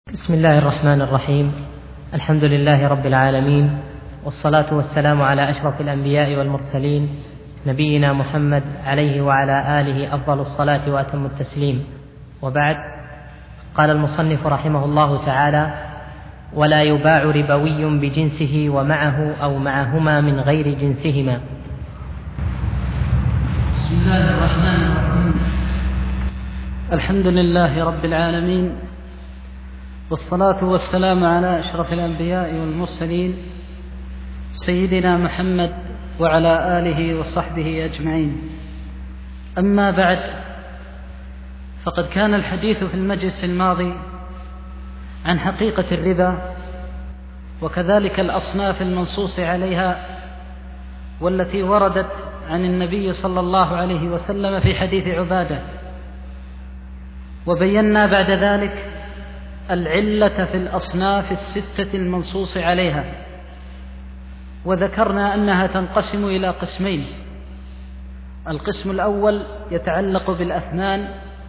بسم الله الرحمن الرحيم. الحمد لله رب العالمين، والصلاة والسلام على أشرف الأنبياء والمرسلين نبينا محمد عليه وعلى آله أفضل الصلاة وأتم التسليم، وبعد. قال المصنف رحمه الله تعالى: ولا يباع ربوي بجنسه ومعه أو معهما من غير جنسهما. بسم الله الرحمن الرحيم. الحمد لله رب العالمين، والصلاة والسلام على أشرف الأنبياء والمرسلين سيدنا محمد وعلى آله وصحبه أجمعين. أما بعد، فقد كان الحديث في المجلس الماضي عن حقيقة الربا، وكذلك الأصناف المنصوص عليها والتي وردت عن النبي صلى الله عليه وسلم في حديث عبادة، وبينا بعد ذلك العلة في الأصناف الستة المنصوص عليها، وذكرنا أنها تنقسم إلى قسمين. القسم الأول يتعلق بالأثمان،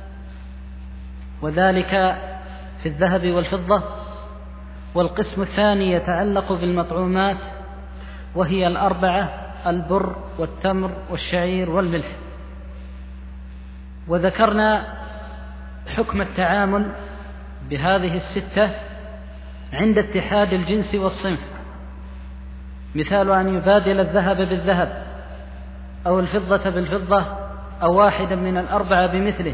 وذلك في الذهب والفضة، والقسم الثاني يتعلق بالمطعومات، وهي الأربعة: البر والتمر والشعير والملح. وذكرنا حكم التعامل بهذه الستة عند اتحاد الجنس والصنف، مثال أن يبادل الذهب بالذهب أو الفضة بالفضة أو واحدا من الأربعة بمثله.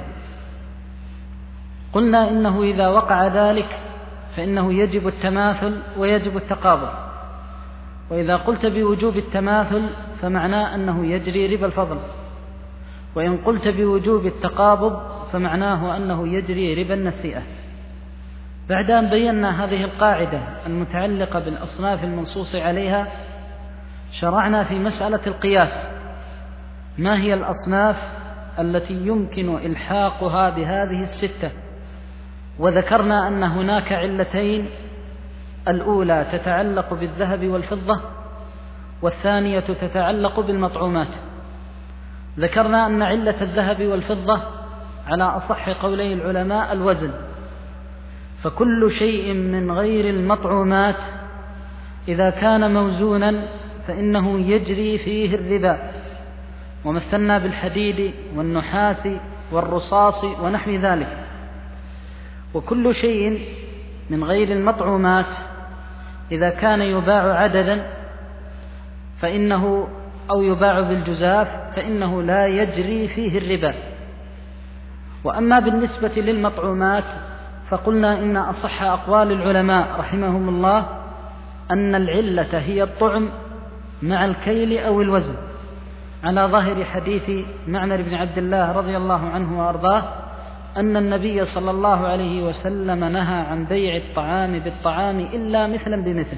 قلنا إنه إذا وقع ذلك فإنه يجب التماثل ويجب التقابض، وإذا قلت بوجوب التماثل فمعناه أنه يجري ربا الفضل، وإن قلت بوجوب التقابض فمعناه أنه يجري ربا النسيئة. بعد أن بينا هذه القاعدة المتعلقة بالأصناف المنصوص عليها، شرعنا في مسألة القياس: ما هي الأصناف التي يمكن إلحاقها بهذه الستة؟ وذكرنا أن هناك علتين: الأولى تتعلق بالذهب والفضة، والثانية تتعلق بالمطعومات. ذكرنا أن علة الذهب والفضة على أصح قولي العلماء الوزن، فكل شيء من غير المطعومات إذا كان موزونا فإنه يجري فيه الربا، ومثلنا بالحديد والنحاس والرصاص ونحو ذلك. وكل شيء من غير المطعومات إذا كان يباع عددا فإنه أو يباع بالجزاف فإنه لا يجري فيه الربا. وأما بالنسبة للمطعومات فقلنا إن أصح أقوال العلماء رحمهم الله أن العلة هي الطعم مع الكيل أو الوزن، على ظاهر حديث معمر بن عبد الله رضي الله عنه وأرضاه أن النبي صلى الله عليه وسلم نهى عن بيع الطعام بالطعام إلا مثلا بمثل.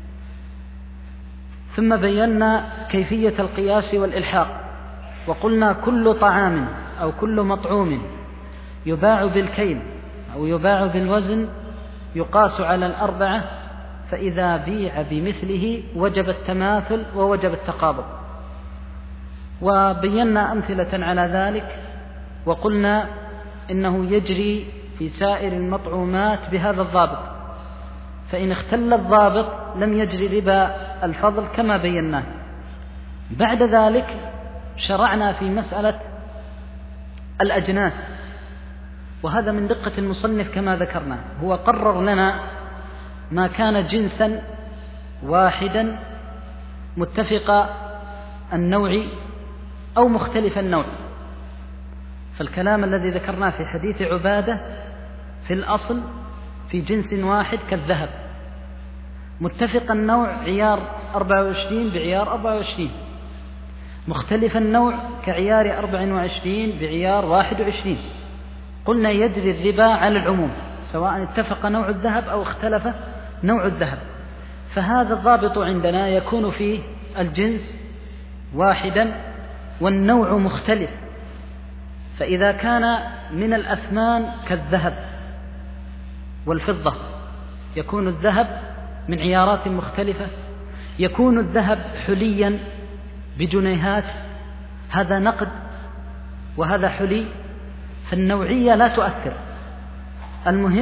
ثم بينا كيفية القياس والإلحاق، وقلنا كل طعام أو كل مطعوم يباع بالكيل أو يباع بالوزن يقاس على الأربعة، فإذا بيع بمثله وجب التماثل ووجب التقابض. وبينا أمثلة على ذلك، وقلنا إنه يجري في سائر المطعومات بهذا الضابط، فإن اختل الضابط لم يجري ربا الفضل كما بيناه. بعد ذلك شرعنا في مسألة الأجناس، وهذا من دقة المصنف كما ذكرنا، هو قرر لنا ما كان جنسا واحدا متفق النوع أو مختلف النوع. فالكلام الذي ذكرناه في حديث عبادة في الأصل في جنس واحد كالذهب، متفق النوع عيار 24 بعيار 24، مختلف النوع كعيار 24 بعيار 21. قلنا يجري الربا على العموم سواء اتفق نوع الذهب أو اختلف نوع الذهب. فهذا الضابط عندنا يكون فيه الجنس واحدا والنوع مختلف. فإذا كان من الأثمان كالذهب والفضة يكون الذهب من عيارات مختلفة، يكون الذهب حليا بجنيهات، هذا نقد وهذا حلي، فالنوعية لا تؤثر. المهم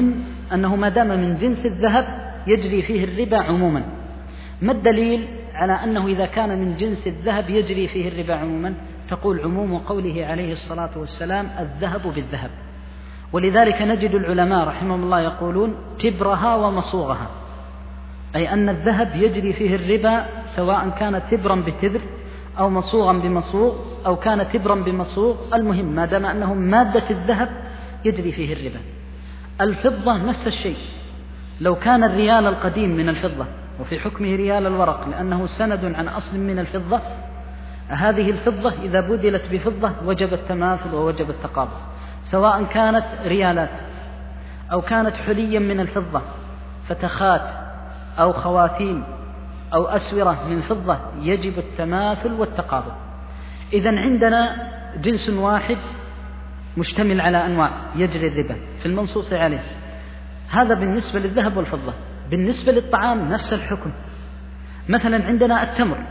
أنه ما دام من جنس الذهب يجري فيه الربا عموما. ما الدليل على أنه إذا كان من جنس الذهب يجري فيه الربا عموما؟ تقول عموم قوله عليه الصلاة والسلام الذهب بالذهب. ولذلك نجد العلماء رحمهم الله يقولون تبرها ومصوغها، أي أن الذهب يجري فيه الربا سواء كان تبرا بتبر أو مصوغا بمصوغ أو كان تبرا بمصوغ، المهم ما دام أنه مادة الذهب يجري فيه الربا. الفضة نفس الشيء، لو كان الريال القديم من الفضة وفي حكمه ريال الورق لأنه سند عن أصل من الفضة، هذه الفضة إذا بدلت بفضة وجب التماثل ووجب التقابل، سواء كانت ريالات أو كانت حليا من الفضة فتخات أو خواتيم أو أسورة من فضة، يجب التماثل والتقابل. إذن عندنا جنس واحد مشتمل على أنواع يجري الربا في المنصوص عليه، هذا بالنسبة للذهب والفضة. بالنسبة للطعام نفس الحكم. مثلا عندنا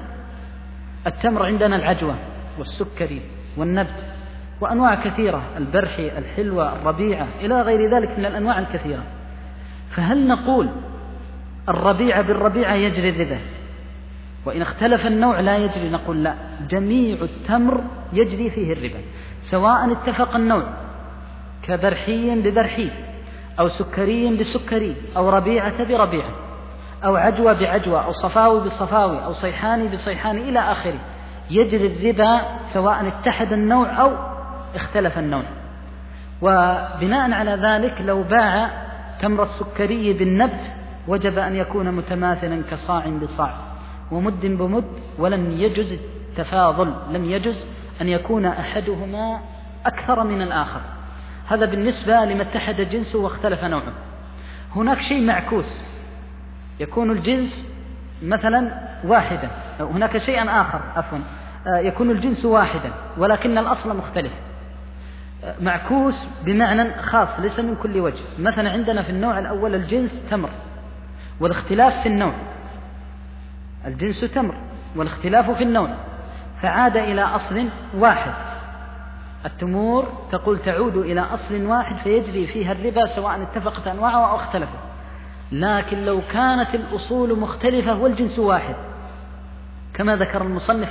التمر عندنا العجوة والسكري والنبت وأنواع كثيرة، البرحي، الحلوة، الربيعة، إلى غير ذلك من الأنواع الكثيرة. فهل نقول الربيعة بالربيعة يجري الربا وإن اختلف النوع لا يجري؟ نقول لا، جميع التمر يجري فيه الربا سواء اتفق النوع كبرحي ببرحي أو سكري بسكري أو ربيعة بربيعة أو عجوة بعجوة أو صفاوي بصفاوي أو صيحاني بصيحاني إلى آخره، يجري الربا سواء اتحد النوع أو اختلف النوع. وبناء على ذلك لو باع تمر السكري بالنبت وجب أن يكون متماثلا كصاع بصاع ومد بمد، ولم يجز التفاضل، لم يجز أن يكون أحدهما أكثر من الآخر. هذا بالنسبة لما اتحد جنسه واختلف نوعه. هناك شيء معكوس، يكون الجنس مثلا واحدا، هناك شيء آخر عفوا، يكون الجنس واحدا ولكن الأصل مختلف. معكوس بمعنى خاص ليس من كل وجه. مثلا عندنا في النوع الأول الجنس تمر والاختلاف في النوع، الجنس تمر والاختلاف في النوع، فعاد إلى أصل واحد. التمور تقول تعود إلى أصل واحد فيجري فيها الربا سواء اتفقت أنواعها أو اختلفت. لكن لو كانت الأصول مختلفة والجنس واحد كما ذكر المصنف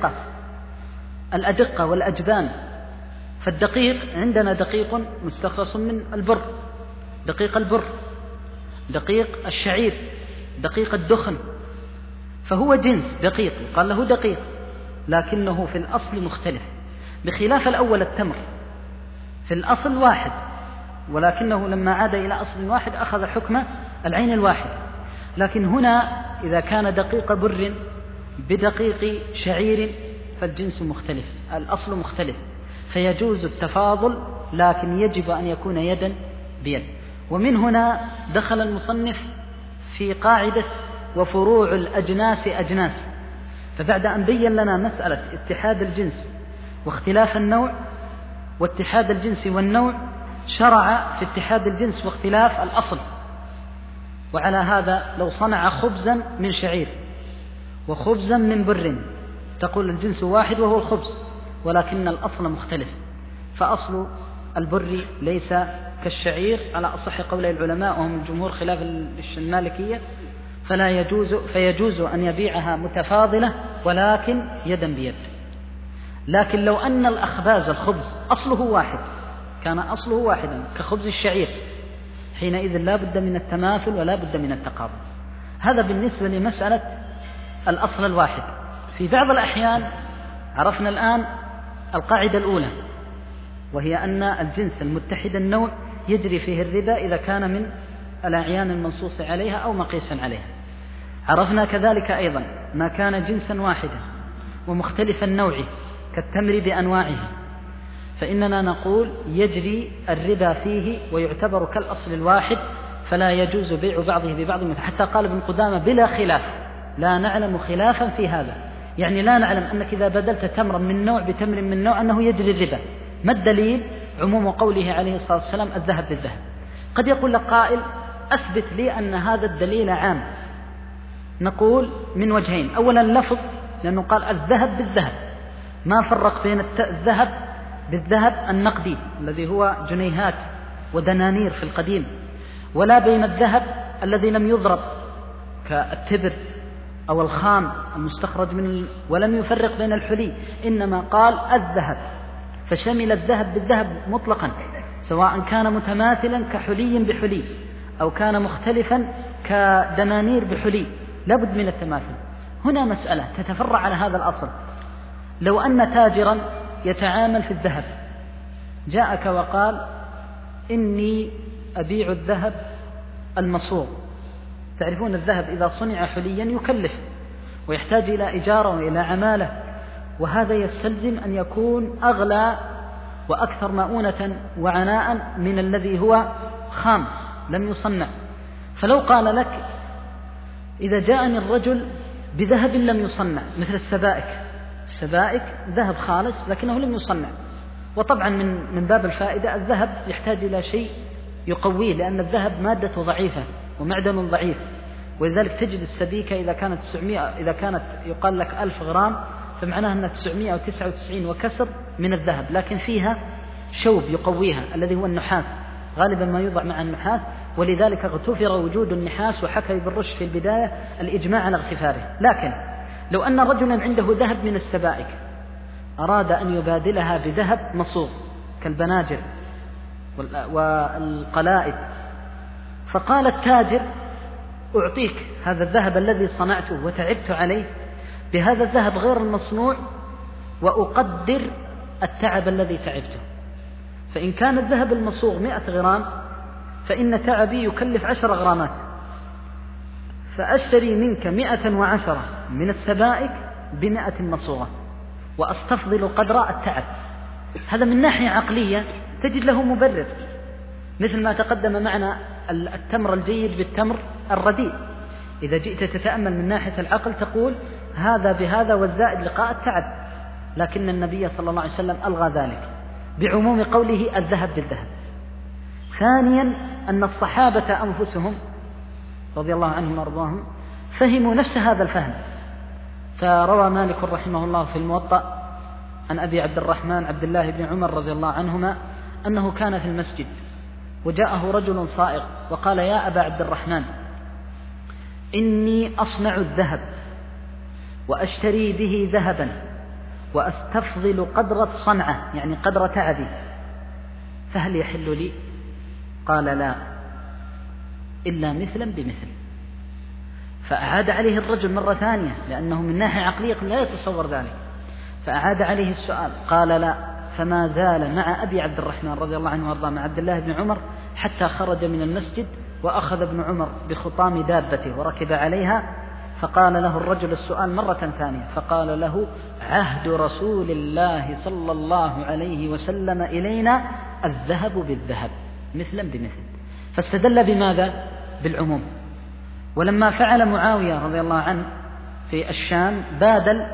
الأدقة والأجبان، فالدقيق عندنا دقيق مستخلص من البر، دقيق البر، دقيق الشعير، دقيق الدخن، فهو جنس دقيق قال له دقيق لكنه في الأصل مختلف، بخلاف الأول التمر في الأصل واحد ولكنه لما عاد إلى أصل واحد أخذ حكم العين الواحد. لكن هنا إذا كان دقيق بر بدقيق شعير فالجنس مختلف، الأصل مختلف، فيجوز التفاضل لكن يجب أن يكون يدا بيد. ومن هنا دخل المصنف في قاعدة وفروع الأجناس أجناس، فبعد أن بين لنا مسألة اتحاد الجنس واختلاف النوع واتحاد الجنس والنوع، شرع في اتحاد الجنس واختلاف الأصل. وعلى هذا لو صنع خبزا من شعير وخبزا من بر تقول الجنس واحد وهو الخبز ولكن الأصل مختلف، فأصل البر ليس كالشعير على أصح قولي العلماء وهم الجمهور خلاف المالكية، فيجوز أن يبيعها متفاضلة ولكن يدا بيد. لكن لو أن الأخباز الخبز أصله واحد كان أصله واحدا كخبز الشعير حينئذ لا بد من التماثل ولا بد من التقابل. هذا بالنسبة لمسألة الأصل الواحد. في بعض الأحيان عرفنا الآن القاعدة الأولى وهي أن الجنس المتحد النوع يجري فيه الربا إذا كان من الأعيان المنصوص عليها أو مقيسا عليها. عرفنا كذلك أيضا ما كان جنسا واحدا ومختلف النوع كالتمر بأنواعه فإننا نقول يجري الربا فيه ويعتبر كالأصل الواحد فلا يجوز بيع بعضه ببعض، حتى قال ابن قدامة بلا خلاف، لا نعلم خلافا في هذا، يعني لا نعلم أنك إذا بدلت تمرا من نوع بتمر من نوع أنه يجري الربا. ما الدليل؟ عموم قوله عليه الصلاة والسلام الذهب بالذهب. قد يقول لك قائل أثبت لي أن هذا الدليل عام. نقول من وجهين، أولا اللفظ لأنه قال الذهب بالذهب، ما فرق بين الذهب بالذهب النقدي الذي هو جنيهات ودنانير في القديم ولا بين الذهب الذي لم يضرب كالتبر أو الخام المستخرج من ولم يفرق بين الحلي، إنما قال الذهب، فشمل الذهب بالذهب مطلقا، سواء كان متماثلا كحلي بحلي أو كان مختلفا كدنانير بحلي، لابد من التماثل. هنا مسألة تتفرع على هذا الأصل. لو أن تاجرا يتعامل في الذهب جاءك وقال إني أبيع الذهب المصوغ، تعرفون الذهب إذا صنع حليا يكلف ويحتاج إلى إجارة وإلى عمالة، وهذا يستلزم أن يكون أغلى وأكثر مؤونة وعناء من الذي هو خام لم يصنع. فلو قال لك إذا جاءني الرجل بذهب لم يصنع مثل السبائك ذهب خالص لكنه لم يصنع، وطبعا من باب الفائدة الذهب يحتاج إلى شيء يقويه، لأن الذهب مادته ضعيفة ومعدن ضعيف، ولذلك تجد السبيكة إذا كانت يقال لك 1000 غرام فمعناها أنها 999 وكسر من الذهب، لكن فيها شوب يقويها الذي هو النحاس، غالبا ما يوضع مع النحاس، ولذلك اغتفر وجود النحاس، وحكى ابن رشد في البداية الإجماع على اغتفاره. لكن لو أن رجلا عنده ذهب من السبائك أراد أن يبادلها بذهب مصوغ كالبناجر والقلائد، فقال التاجر أعطيك هذا الذهب الذي صنعته وتعبت عليه بهذا الذهب غير المصنوع، وأقدر التعب الذي تعبته، فإن كان الذهب المصوغ 100 غرام فإن تعبي يكلف 10 غرامات، فأشتري منك 110 من السبائك ب100 مصوغة وأستفضل قدر التعب. هذا من ناحية عقلية تجد له مبرر، مثل ما تقدم معنا التمر الجيد بالتمر الرديء، إذا جئت تتأمل من ناحية العقل تقول هذا بهذا والزائد لقاء التعب، لكن النبي صلى الله عليه وسلم ألغى ذلك بعموم قوله الذهب بالذهب. ثانيا أن الصحابة أنفسهم رضي الله عنهم وارضاهم فهموا نفس هذا الفهم، فروى مالك رحمه الله في الموطأ عن أبي عبد الرحمن عبد الله بن عمر رضي الله عنهما أنه كان في المسجد وجاءه رجل صائغ وقال يا أبا عبد الرحمن إني أصنع الذهب وأشتري به ذهبا وأستفضل قدر الصنعة يعني قدر تعبي، فهل يحل لي؟ قال لا إلا مثلا بمثل. فأعاد عليه الرجل مرة ثانية لأنه من ناحية عقلية لا يتصور ذلك، فأعاد عليه السؤال قال لا، فما زال مع أبي عبد الرحمن رضي الله عنه وارضاه مع عبد الله بن عمر حتى خرج من المسجد، وأخذ ابن عمر بخطام دابته وركب عليها، فقال له الرجل السؤال مرة ثانية فقال له عهد رسول الله صلى الله عليه وسلم إلينا الذهب بالذهب مثلا بمثل. فاستدل بماذا؟ بالعموم. ولما فعل معاوية رضي الله عنه في الشام بادل،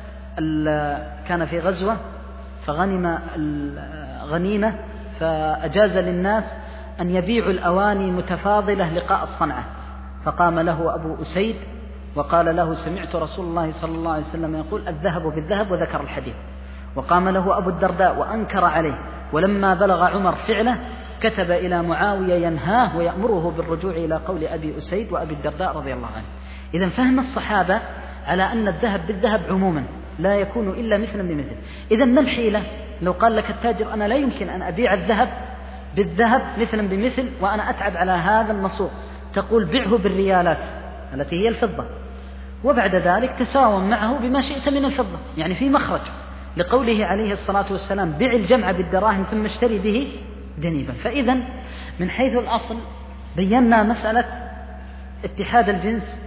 كان في غزوة فغنم الغنيمة فأجاز للناس أن يبيعوا الأواني متفاضلة لقاء الصنعة، فقام له أبو أسيد وقال له سمعت رسول الله صلى الله عليه وسلم يقول الذهب بالذهب وذكر الحديث، وقام له أبو الدرداء وأنكر عليه، ولما بلغ عمر فعله كتب إلى معاوية ينهاه ويأمره بالرجوع إلى قول أبي أسيد وأبي الدرداء رضي الله عنه. إذن فهم الصحابة على أن الذهب بالذهب عموما لا يكون إلا مثلا بمثل. إذن ما الحيلة لو قال لك التاجر أنا لا يمكن أن أبيع الذهب بالذهب مثلا بمثل وأنا أتعب على هذا المصوغ؟ تقول بعه بالريالات التي هي الفضة، وبعد ذلك تساوم معه بما شئت من الفضة، يعني في مخرج لقوله عليه الصلاة والسلام بع الجمع بالدراهم ثم اشتري به جنيبا. فإذا من حيث الأصل بينا مسألة اتحاد الجنس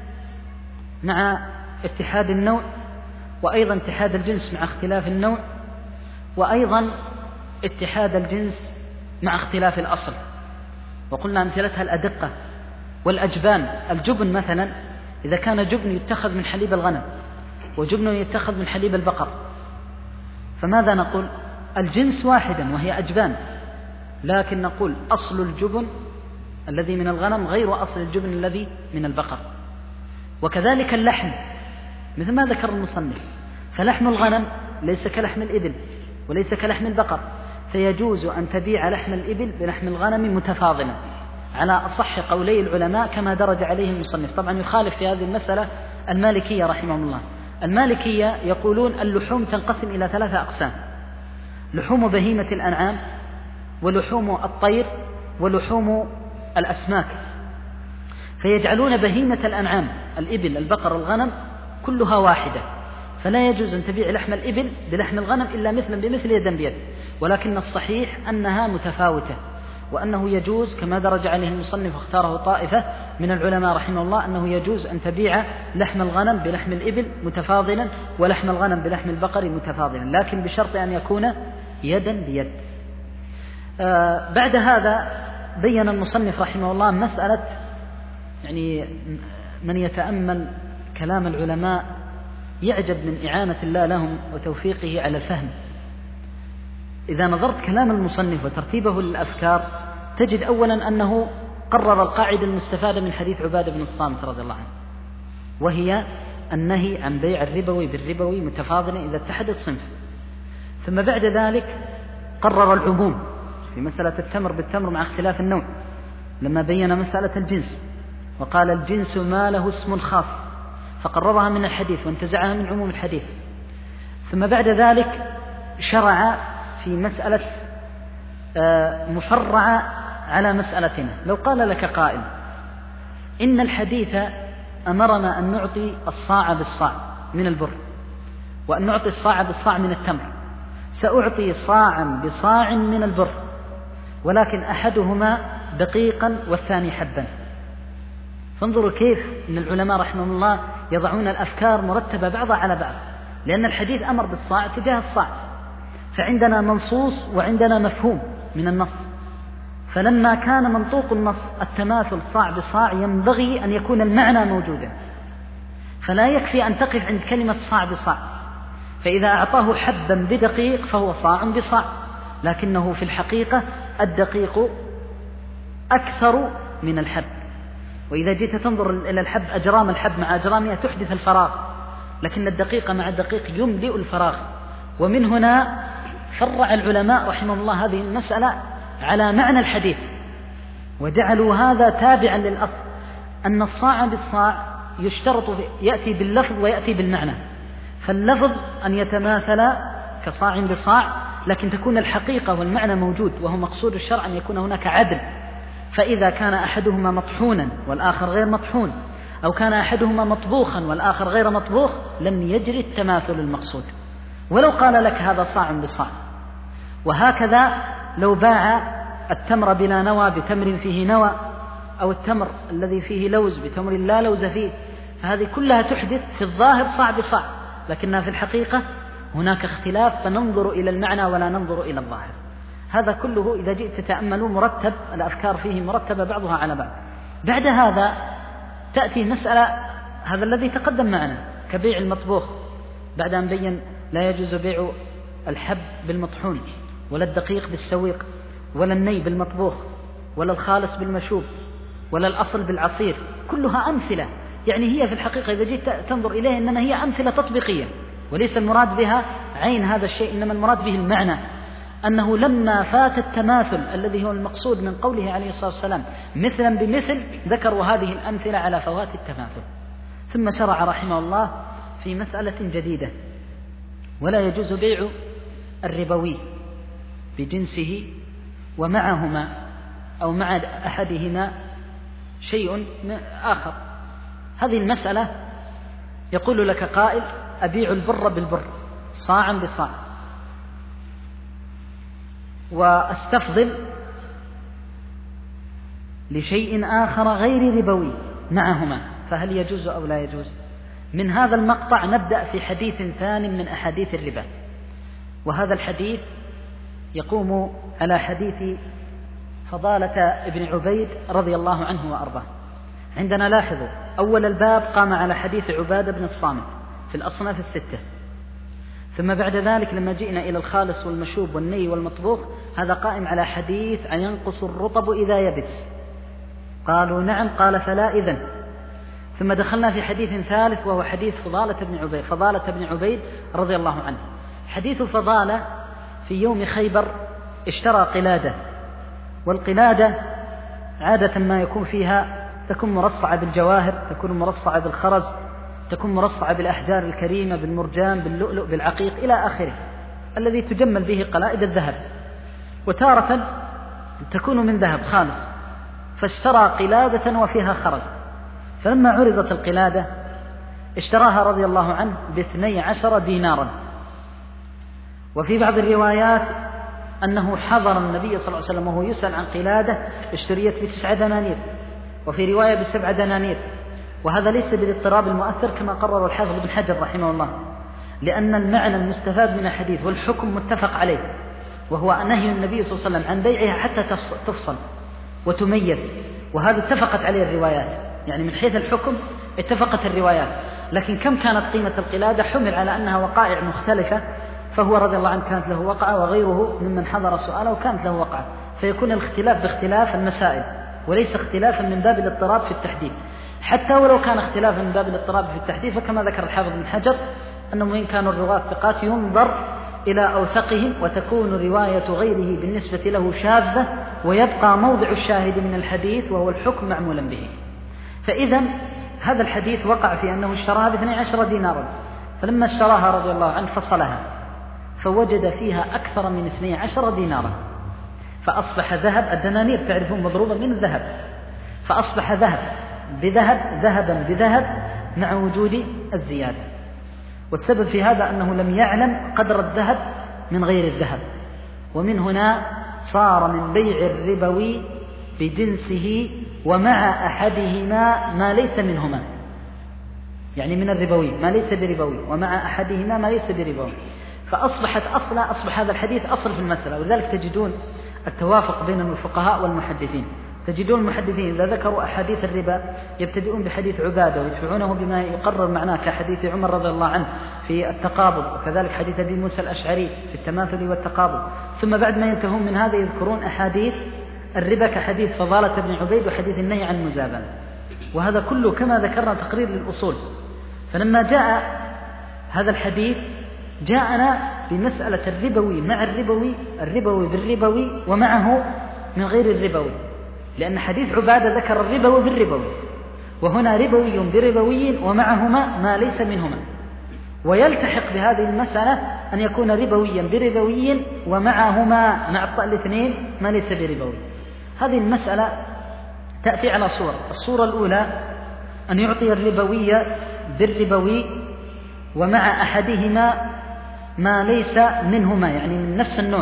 مع اتحاد النوع، وأيضا اتحاد الجنس مع اختلاف النوع، وأيضا اتحاد الجنس مع اختلاف الأصل، وقلنا أمثلتها الأدقة والأجبان. الجبن مثلا إذا كان جبن يتخذ من حليب الغنم وجبن يتخذ من حليب البقر، فماذا نقول؟ الجنس واحدا وهي أجبان، لكن نقول أصل الجبن الذي من الغنم غير أصل الجبن الذي من البقر. وكذلك اللحم مثل ما ذكر المصنف، فلحم الغنم ليس كلحم الإبل وليس كلحم البقر، فيجوز أن تبيع لحم الإبل بلحم الغنم متفاضلا، على أصح قولي العلماء كما درج عليه المصنف. طبعا يخالف في هذه المسألة المالكية رحمهم الله. المالكية يقولون اللحوم تنقسم إلى 3 أقسام: لحوم بهيمة الأنعام، ولحوم الطير، ولحوم الأسماك. فيجعلون بهيمة الأنعام الإبل البقر الغنم كلها واحدة، فلا يجوز أن تبيع لحم الإبل بلحم الغنم إلا مثلا بمثل يدا بيد، ولكن الصحيح أنها متفاوتة، وأنه يجوز كما درج عليه المصنف واختاره طائفة من العلماء رحمه الله أنه يجوز أن تبيع لحم الغنم بلحم الإبل متفاضلا ولحم الغنم بلحم البقر متفاضلا، لكن بشرط أن يكون يدا بيد. بعد هذا بين المصنف رحمه الله مسألة، يعني من يتأمل كلام العلماء يعجب من إعانة الله لهم وتوفيقه على الفهم. إذا نظرت كلام المصنف وترتيبه للأفكار تجد أولا أنه قرر القاعدة المستفادة من حديث عبادة بن الصامت رضي الله عنه، وهي النهي عن بيع الربوي بالربوي متفاضلا إذا اتحد الصنف. ثم بعد ذلك قرر العموم في مسألة التمر بالتمر مع اختلاف النوع لما بين مسألة الجنس، وقال الجنس ما له اسم خاص، فقررها من الحديث وانتزعها من عموم الحديث. ثم بعد ذلك شرع في مسألة مفرعة على مسألتنا. لو قال لك قائل إن الحديث أمرنا أن نعطي الصاع بالصاع من البر وأن نعطي الصاع بالصاع من التمر، سأعطي صاعا بصاع من البر، ولكن أحدهما دقيقا والثاني حبا. فانظروا كيف إن العلماء رحمهم الله يضعون الأفكار مرتبة بعضها على بعض، لأن الحديث أمر بالصاع تجاه الصاع، فعندنا منصوص وعندنا مفهوم من النص. فلما كان منطوق النص التماثل صاع بصاع ينبغي أن يكون المعنى موجودا، فلا يكفي أن تقف عند كلمة صاع بصاع. فإذا أعطاه حبا بدقيق فهو صاع بصاع، لكنه في الحقيقة الدقيق أكثر من الحب. وإذا جيت تنظر إلى الحب أجرام الحب مع أجرامها تحدث الفراغ، لكن الدقيق مع الدقيق يملئ الفراغ. ومن هنا فرع العلماء رحمهم الله هذه المسألة على معنى الحديث، وجعلوا هذا تابعا للأصل أن الصاع بالصاع يشترط يأتي باللفظ ويأتي بالمعنى. فاللفظ أن يتماثل كصاع بصاع، لكن تكون الحقيقة والمعنى موجود، وهو مقصود الشرع أن يكون هناك عدل. فإذا كان أحدهما مطحونا والآخر غير مطحون، أو كان أحدهما مطبوخا والآخر غير مطبوخ، لم يجري التماثل المقصود. ولو قال لك هذا صاع بصاع. وهكذا لو باع التمر بلا نوى بتمر فيه نوى، أو التمر الذي فيه لوز بتمر لا لوز فيه، فهذه كلها تحدث في الظاهر صاع بصاع، لكنها في الحقيقة هناك اختلاف، فننظر إلى المعنى ولا ننظر إلى الظاهر. هذا كله إذا جئت تتأملوا مرتب، الأفكار فيه مرتبة بعضها على بعض. بعد هذا تأتي مسألة هذا الذي تقدم معنا كبيع المطبوخ، بعد أن بين لا يجوز بيع الحب بالمطحون ولا الدقيق بالسويق ولا الني بالمطبوخ ولا الخالص بالمشوب ولا الأصل بالعصير، كلها أمثلة. يعني هي في الحقيقة إذا جئت تنظر إليها إنما هي أمثلة تطبيقية، وليس المراد بها عين هذا الشيء، إنما المراد به المعنى، أنه لما فات التماثل الذي هو المقصود من قوله عليه الصلاة والسلام مثلا بمثل، ذكروا هذه الأمثلة على فوات التماثل. ثم شرع رحمه الله في مسألة جديدة: ولا يجوز بيع الربوي بجنسه ومعهما أو مع أحدهما شيء آخر. هذه المسألة يقول لك قائل أبيع البر بالبر صاعا بصاع، وأستفضل لشيء آخر غير ربوي معهما، فهل يجوز أو لا يجوز؟ من هذا المقطع نبدأ في حديث ثاني من أحاديث الربا، وهذا الحديث يقوم على حديث فضالة ابن عبيد رضي الله عنه وأرضاه. عندنا لاحظوا أول الباب قام على حديث عبادة بن الصامت في الأصناف الستة، ثم بعد ذلك لما جئنا إلى الخالص والمشوب والني والمطبوخ هذا قائم على حديث أينقص الرطب إذا يبس؟ قالوا نعم، قال فلا إذن. ثم دخلنا في حديث ثالث وهو حديث فضالة بن عبيد رضي الله عنه. حديث فضالة في يوم خيبر اشترى قلادة، والقلادة عادة ما يكون فيها تكون مرصعة بالجواهر، تكون مرصعة بالخرز، تكون مرصعة بالأحجار الكريمة، بالمرجان، باللؤلؤ، بالعقيق إلى آخره، الذي تجمل به قلائد الذهب. وتارة تكون من ذهب خالص، فاشترى قلادة وفيها خرز، فلما عرضت القلادة اشتراها رضي الله عنه ب12 دينارا. وفي بعض الروايات أنه حضر النبي صلى الله عليه وسلم وهو يسأل عن قلادة اشتريت ب9 دنانير، وفي رواية ب7 دنانير، وهذا ليس بالاضطراب المؤثر كما قرر الحافظ ابن حجر رحمه الله، لأن المعنى المستفاد من الحديث والحكم متفق عليه، وهو نهي النبي صلى الله عليه وسلم عن بيعها حتى تفصل وتميز، وهذا اتفقت عليه الروايات، يعني من حيث الحكم اتفقت الروايات. لكن كم كانت قيمة القلادة حمل على أنها وقائع مختلفة، فهو رضي الله عنه كانت له وقعة، وغيره ممن حضر سؤاله كانت له وقعة، فيكون الاختلاف باختلاف المسائل وليس اختلافا من باب الاضطراب في التحديد. حتى ولو كان اختلافا من باب الاضطراب في التحديد، فكما ذكر الحافظ بن حجر أنهم إن كانوا الرواة ثقات ينظر إلى أوثقهم، وتكون رواية غيره بالنسبة له شاذة، ويبقى موضع الشاهد من الحديث وهو الحكم معمولا به. فإذا هذا الحديث وقع في أنه اشتراها ب12 دينارا، فلما اشتراها رضي الله عنه فصلها فوجد فيها أكثر من 12 دينارا، فأصبح ذهب، الدنانير تعرفون مضروبة من الذهب، فأصبح ذهب بذهب، ذهبا بذهب، مع وجود الزيادة. والسبب في هذا أنه لم يعلم قدر الذهب من غير الذهب، ومن هنا صار من بيع الربوي بجنسه ومع أحدهما ما ليس منهما، يعني من الربوي ما ليس بربوي، ومع أحدهما ما ليس بربوي، فأصبح هذا الحديث أصل في المسألة. ولذلك تجدون التوافق بين الفقهاء والمحدثين، تجدون المحدثين إذا ذكروا أحاديث الربا يبتدئون بحديث عبادة ويدفعونه بما يقرر معناه، كحديث عمر رضي الله عنه في التقابض، وكذلك حديث أبي موسى الأشعري في التماثل والتقابض، ثم بعد ما ينتهون من هذا يذكرون أحاديث الربا كحديث فضالة بن عبيد وحديث النهي عن المزابنة، وهذا كله كما ذكرنا تقرير للأصول. فلما جاء هذا الحديث جاءنا بمسألة الربوي مع الربوي، الربوي بالربوي ومعه من غير الربوي، لأن حديث عبادة ذكر الربوي بالربوي، وهنا ربوي بربوي ومعهما ما ليس منهما، ويلتحق بهذه المسألة أن يكون ربويا بربوي ومعهما مع الاثنين ما ليس بربوي. هذه المسألة تأتي على صور. الصورة الأولى أن يعطي الربوي بالربوي ومع أحدهما ما ليس منهما، يعني من نفس النوع،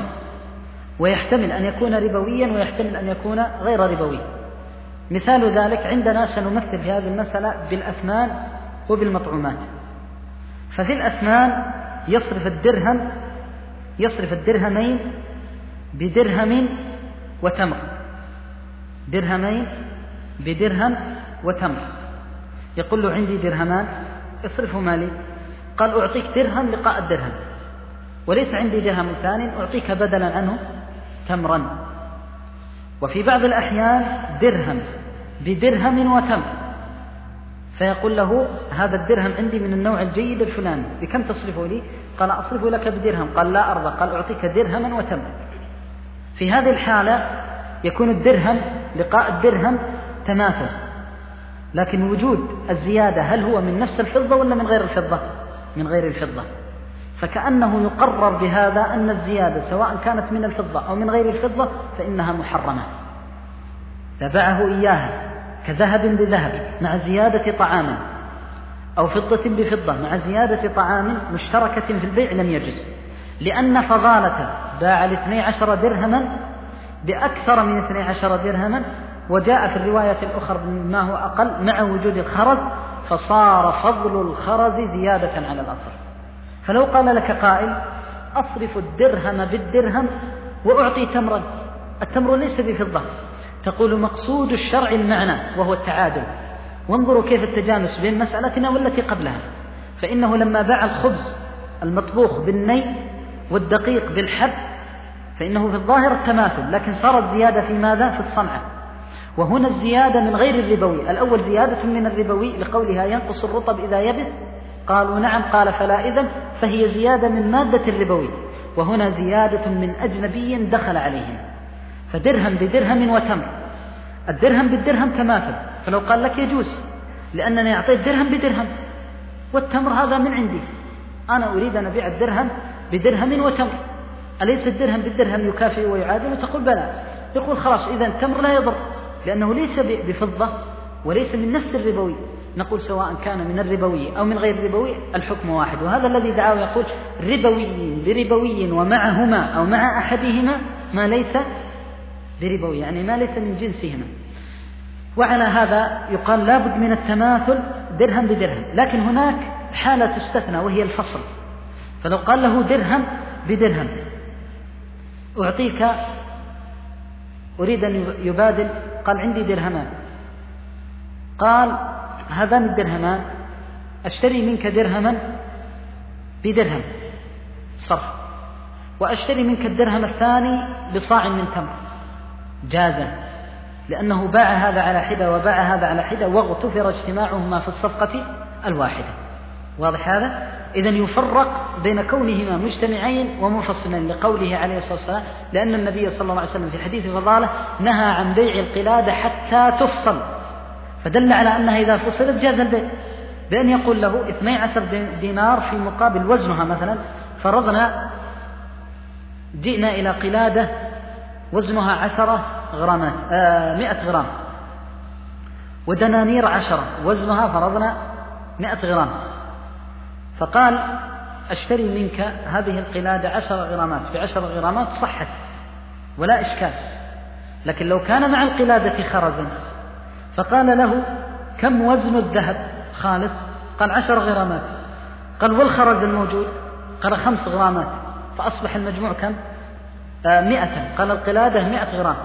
ويحتمل أن يكون ربويا ويحتمل أن يكون غير ربوي. مثال ذلك عندنا سنمثل في هذه المسألة بالأثمان وبالمطعومات. ففي الأثمان يصرف الدرهمين بدرهم وتمر، درهمين بدرهم وتمر. يقول له عندي درهمان اصرفه مالي، قال أعطيك درهم لقاء الدرهم، وليس عندي درهم ثاني أعطيك بدلا عنه تمرا. وفي بعض الأحيان درهم بدرهم وتمر، فيقول له هذا الدرهم عندي من النوع الجيد الفلاني، بكم تصرفه لي؟ قال أصرفه لك بدرهم، قال لا أرضى، قال أعطيك درهما وتمر. في هذه الحالة يكون الدرهم لقاء الدرهم تماثل، لكن وجود الزيادة هل هو من نفس الفضة ولا من غير الفضة؟ من غير الفضة. فكأنه يقرر بهذا أن الزيادة سواء كانت من الفضة أو من غير الفضة فإنها محرمة، تبعه إياها كذهب بذهب مع زيادة طعام، أو فضة بفضة مع زيادة طعام مشتركة في البيع لم يجز، لأن فضالة باع 12 درهما بأكثر من 12 درهما، وجاء في الرواية الأخرى ما هو أقل مع وجود الخرز، فصار فضل الخرز زيادة على الأصل. فلو قال لك قائل أصرف الدرهم بالدرهم وأعطي تمرا، التمر ليس بفضة، تقول مقصود الشرع المعنى وهو التعادل. وانظروا كيف التجانس بين مسألتنا والتي قبلها، فإنه لما باع الخبز المطبوخ بالني والدقيق بالحب فإنه في الظاهر التماثل، لكن صارت زيادة في ماذا؟ في الصنعة. وهنا الزيادة من غير الربوي، الأول زيادة من الربوي لقولها ينقص الرطب إذا يبس، قالوا نعم، قال فلا إذن، فهي زيادة من مادة الربوي، وهنا زيادة من أجنبي دخل عليهم. فدرهم بدرهم وتمر، الدرهم بالدرهم تماثل، فلو قال لك يجوز، لأنني أعطيت درهم بدرهم، والتمر هذا من عندي، أنا أريد أن أبيع الدرهم بدرهم وتمر، أليس الدرهم بالدرهم يكافئ ويعادل؟ وتقول بلى. يقول خلاص إذا التمر لا يضر، لأنه ليس بفضة وليس من نفس الربوي. نقول سواء كان من الربوي أو من غير الربوي الحكم واحد. وهذا الذي دعاه يقول ربوي بربوي ومعهما أو مع أحدهما ما ليس بربوي، يعني ما ليس من جنسهما. وعلى هذا يقال لابد من التماثل درهم بدرهم. لكن هناك حالة تستثنى وهي الفصل، فلو قال له درهم بدرهم أعطيك، أريد أن يبادل، قال عندي درهمان، قال هذان الدرهمان أشتري منك درهما بدرهم صرف، وأشتري منك الدرهم الثاني بصاع من تمر، جازا، لأنه باع هذا على حدة وباع هذا على حدة واغتفر اجتماعهما في الصفقة الواحدة. واضح هذا؟ إذن يفرق بين كونهما مجتمعين ومنفصلين، لقوله عليه الصلاة والسلام، لأن النبي صلى الله عليه وسلم في حديث فضالة نهى عن بيع القلادة حتى تفصل، فدل على أنها إذا فصلت جاز البيع، بأن يقول له 12 دينار في مقابل وزنها. مثلا فرضنا جئنا إلى قلادة وزنها 10 غرامات 100 غرام، ودنانير 10 وزنها فرضنا 100 غرام، فقال أشتري منك هذه القلادة 10 غرامات ب10 غرامات، صحت ولا إشكال. لكن لو كان مع القلادة خرز فقال له كم وزن الذهب خالص؟ قال 10 غرامات. قال والخرز الموجود؟ قال 5 غرامات، فأصبح المجموع كم؟ 100. قال القلادة 100 غرام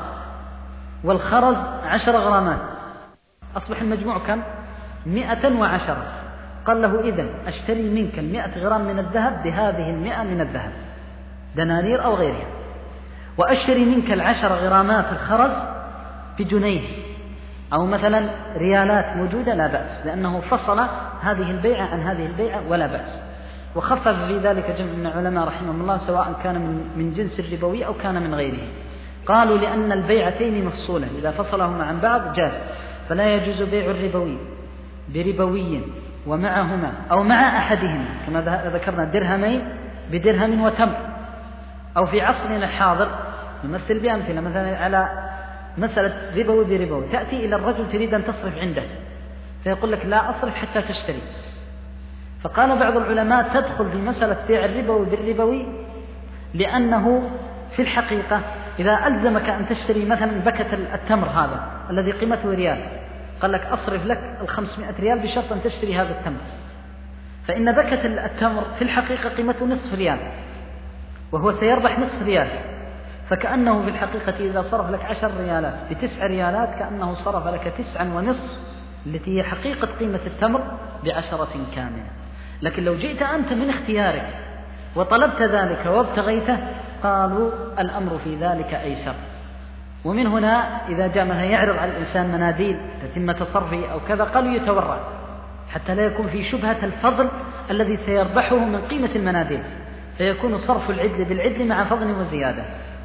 والخرز 10 غرامات، أصبح المجموع كم؟ 110. قال له إذن أشتري منك 100 غرام من الذهب بهذه 100 من الذهب، دنانير أو غيرها، وأشتري منك 10 غرامات الخرز بجنيه أو مثلا ريالات موجودة، لا بأس، لأنه فصل هذه البيعة عن هذه البيعة ولا بأس. وخفف في ذلك جمع من العلماء رحمهم الله، سواء كان من جنس الربوي أو كان من غيره. قالوا لأن البيعتين مفصولة، إذا فصلهما عن بعض جاز، فلا يجوز بيع الربوي بربوي ومعهما أو مع أحدهما، كما ذكرنا درهمين بدرهم وتمر. أو في عصرنا الحاضر نمثل بأمثلة، مثلا على مسألة ربوي بربوي، تأتي إلى الرجل تريد أن تصرف عنده، فيقول لك لا أصرف حتى تشتري. فقال بعض العلماء تدخل في مسألة بيع الربوي بالربوي، لأنه في الحقيقة إذا ألزمك أن تشتري مثلا بكة التمر هذا الذي قيمته ريال، قال لك أصرف لك 500 ريال بشرط أن تشتري هذا التمر، فإن بكة التمر في الحقيقة قيمته نصف ريال وهو سيربح نصف ريال، فكأنه في الحقيقة إذا صرف لك 10 ريالات ب9 ريالات كأنه صرف لك 9.5 التي هي حقيقة قيمة التمر ب10 كاملة. لكن لو جئت أنت من اختيارك وطلبت ذلك وابتغيته، قالوا الأمر في ذلك أيسر. ومن هنا إذا جاء مثلا يعرض على الإنسان مناديل تتم تصرفه أو كذا، قالوا يتورع حتى لا يكون في شبهة الفضل الذي سيربحه من قيمة المناديل، فيكون صرف العدل بالعدل مع فضل وزيادة.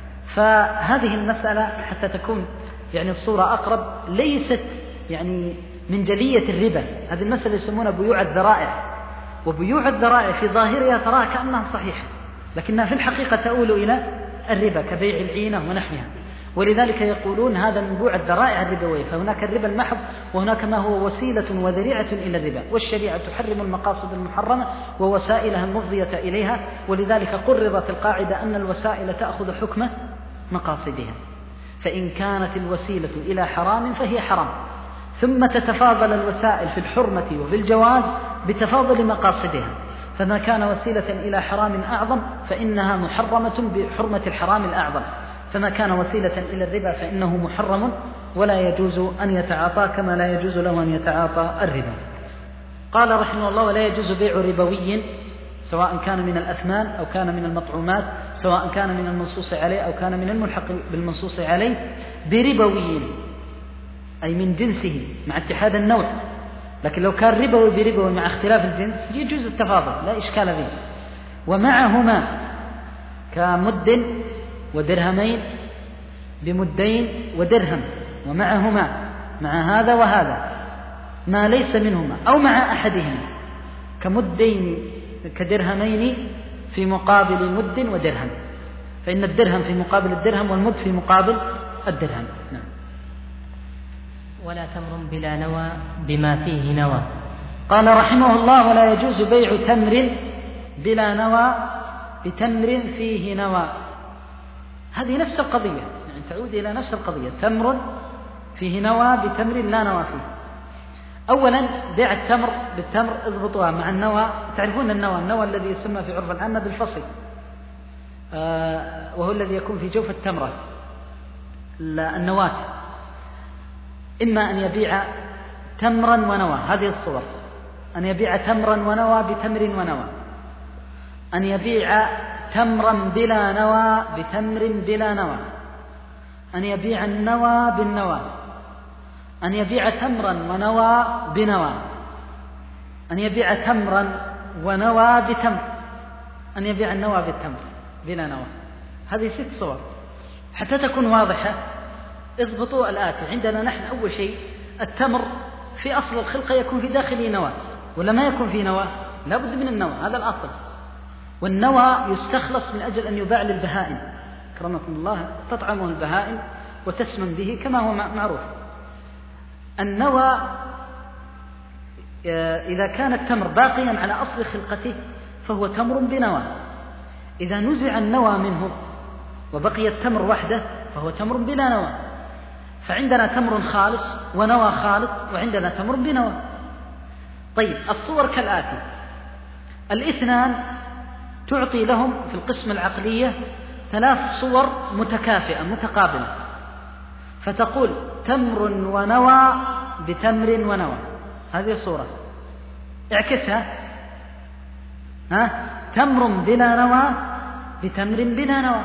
فهذه المسألة حتى تكون يعني الصورة أقرب ليست يعني من جلية الربا، هذه المسألة يسمونها بيوع الذرائع، وبيوع الذرائع في ظاهرها تراها كأنها صحيحة، لكنها في الحقيقة تؤول إلى الربا كبيع العينة ونحوها. ولذلك يقولون هذا من بيوع الذرائع الربوية، فهناك الربا المحض وهناك ما هو وسيلة وذريعة إلى الربا، والشريعة تحرم المقاصد المحرمة ووسائلها المفضية إليها، ولذلك قررت القاعدة أن الوسائل تأخذ حكم مقاصدها، فإن كانت الوسيلة إلى حرام فهي حرام، ثم تتفاضل الوسائل في الحرمة وفي الجواز بتفاضل مقاصدها، فما كان وسيلة إلى حرام أعظم فإنها محرمة بحرمة الحرام الأعظم، فما كان وسيلة إلى الربا فإنه محرم ولا يجوز أن يتعاطى كما لا يجوز له أن يتعاطى الربا. قال رحمه الله ولا يجوز بيع ربوي سواء كان من الأثمان أو كان من المطعومات، سواء كان من المنصوص عليه أو كان من الملحق بالمنصوص عليه، بربوي أي من جنسه مع اتحاد النوع. لكن لو كان ربوي بربوي مع اختلاف الجنس يجوز التفاضل لا إشكال فيه. ومعهما كمد ودرهمين بمدين ودرهم ومعهما، مع هذا وهذا، ما ليس منهما أو مع أحدهما، كمدين كدرهمين في مقابل مد ودرهم، فإن الدرهم في مقابل الدرهم والمد في مقابل الدرهم. نعم. ولا تمر بلا نوى بما فيه نوى. قال رحمه الله: ولا يجوز بيع تمر بلا نوى بتمر فيه نوى. هذه نفس القضية، يعني تعود إلى نفس القضية، تمر فيه نوى بتمر لا نوى فيه. أولا بيع التمر بالتمر اضبطوها مع النوى. تعرفون النوى الذي يسمى في عرف العامة بالفصل، وهو الذي يكون في جوف التمرة، النواة. إما أن يبيع تمرا ونوى، هذه الصور، أن يبيع تمرا ونوى بتمر ونوى، أن يبيع تمرا بلا نوى بتمر بلا نوى، أن يبيع النوى بالنوى، أن يبيع تمرا ونوى بنوى، أن يبيع تمرا ونوى بتمر، أن يبيع النوى بالتمر بلا نوى. هذه 6 صور. حتى تكون واضحة اضبطوا الآتي. عندنا نحن أول شيء التمر في أصل الخلقة يكون في داخله نوى، ولا ما يكون في نوى؟ لا بد من النوى، هذا الأصل. والنوى يستخلص من أجل أن يباع للبهائم، كرمكم الله، تطعمه البهائم وتسمن به كما هو معروف. النوى إذا كان التمر باقيا على أصل خلقته فهو تمر بنوى، إذا نزع النوى منه وبقي التمر وحده فهو تمر بلا نوى. فعندنا تمر خالص ونوى خالص، وعندنا تمر بنوى. طيب، الصور كالآتي: الاثنان تعطي لهم في القسم العقلية 3 صور متكافئة متقابلة، فتقول تمر ونوى بتمر ونوى، هذه صورة. اعكسها، تمر بلا نوى بتمر بلا نوى،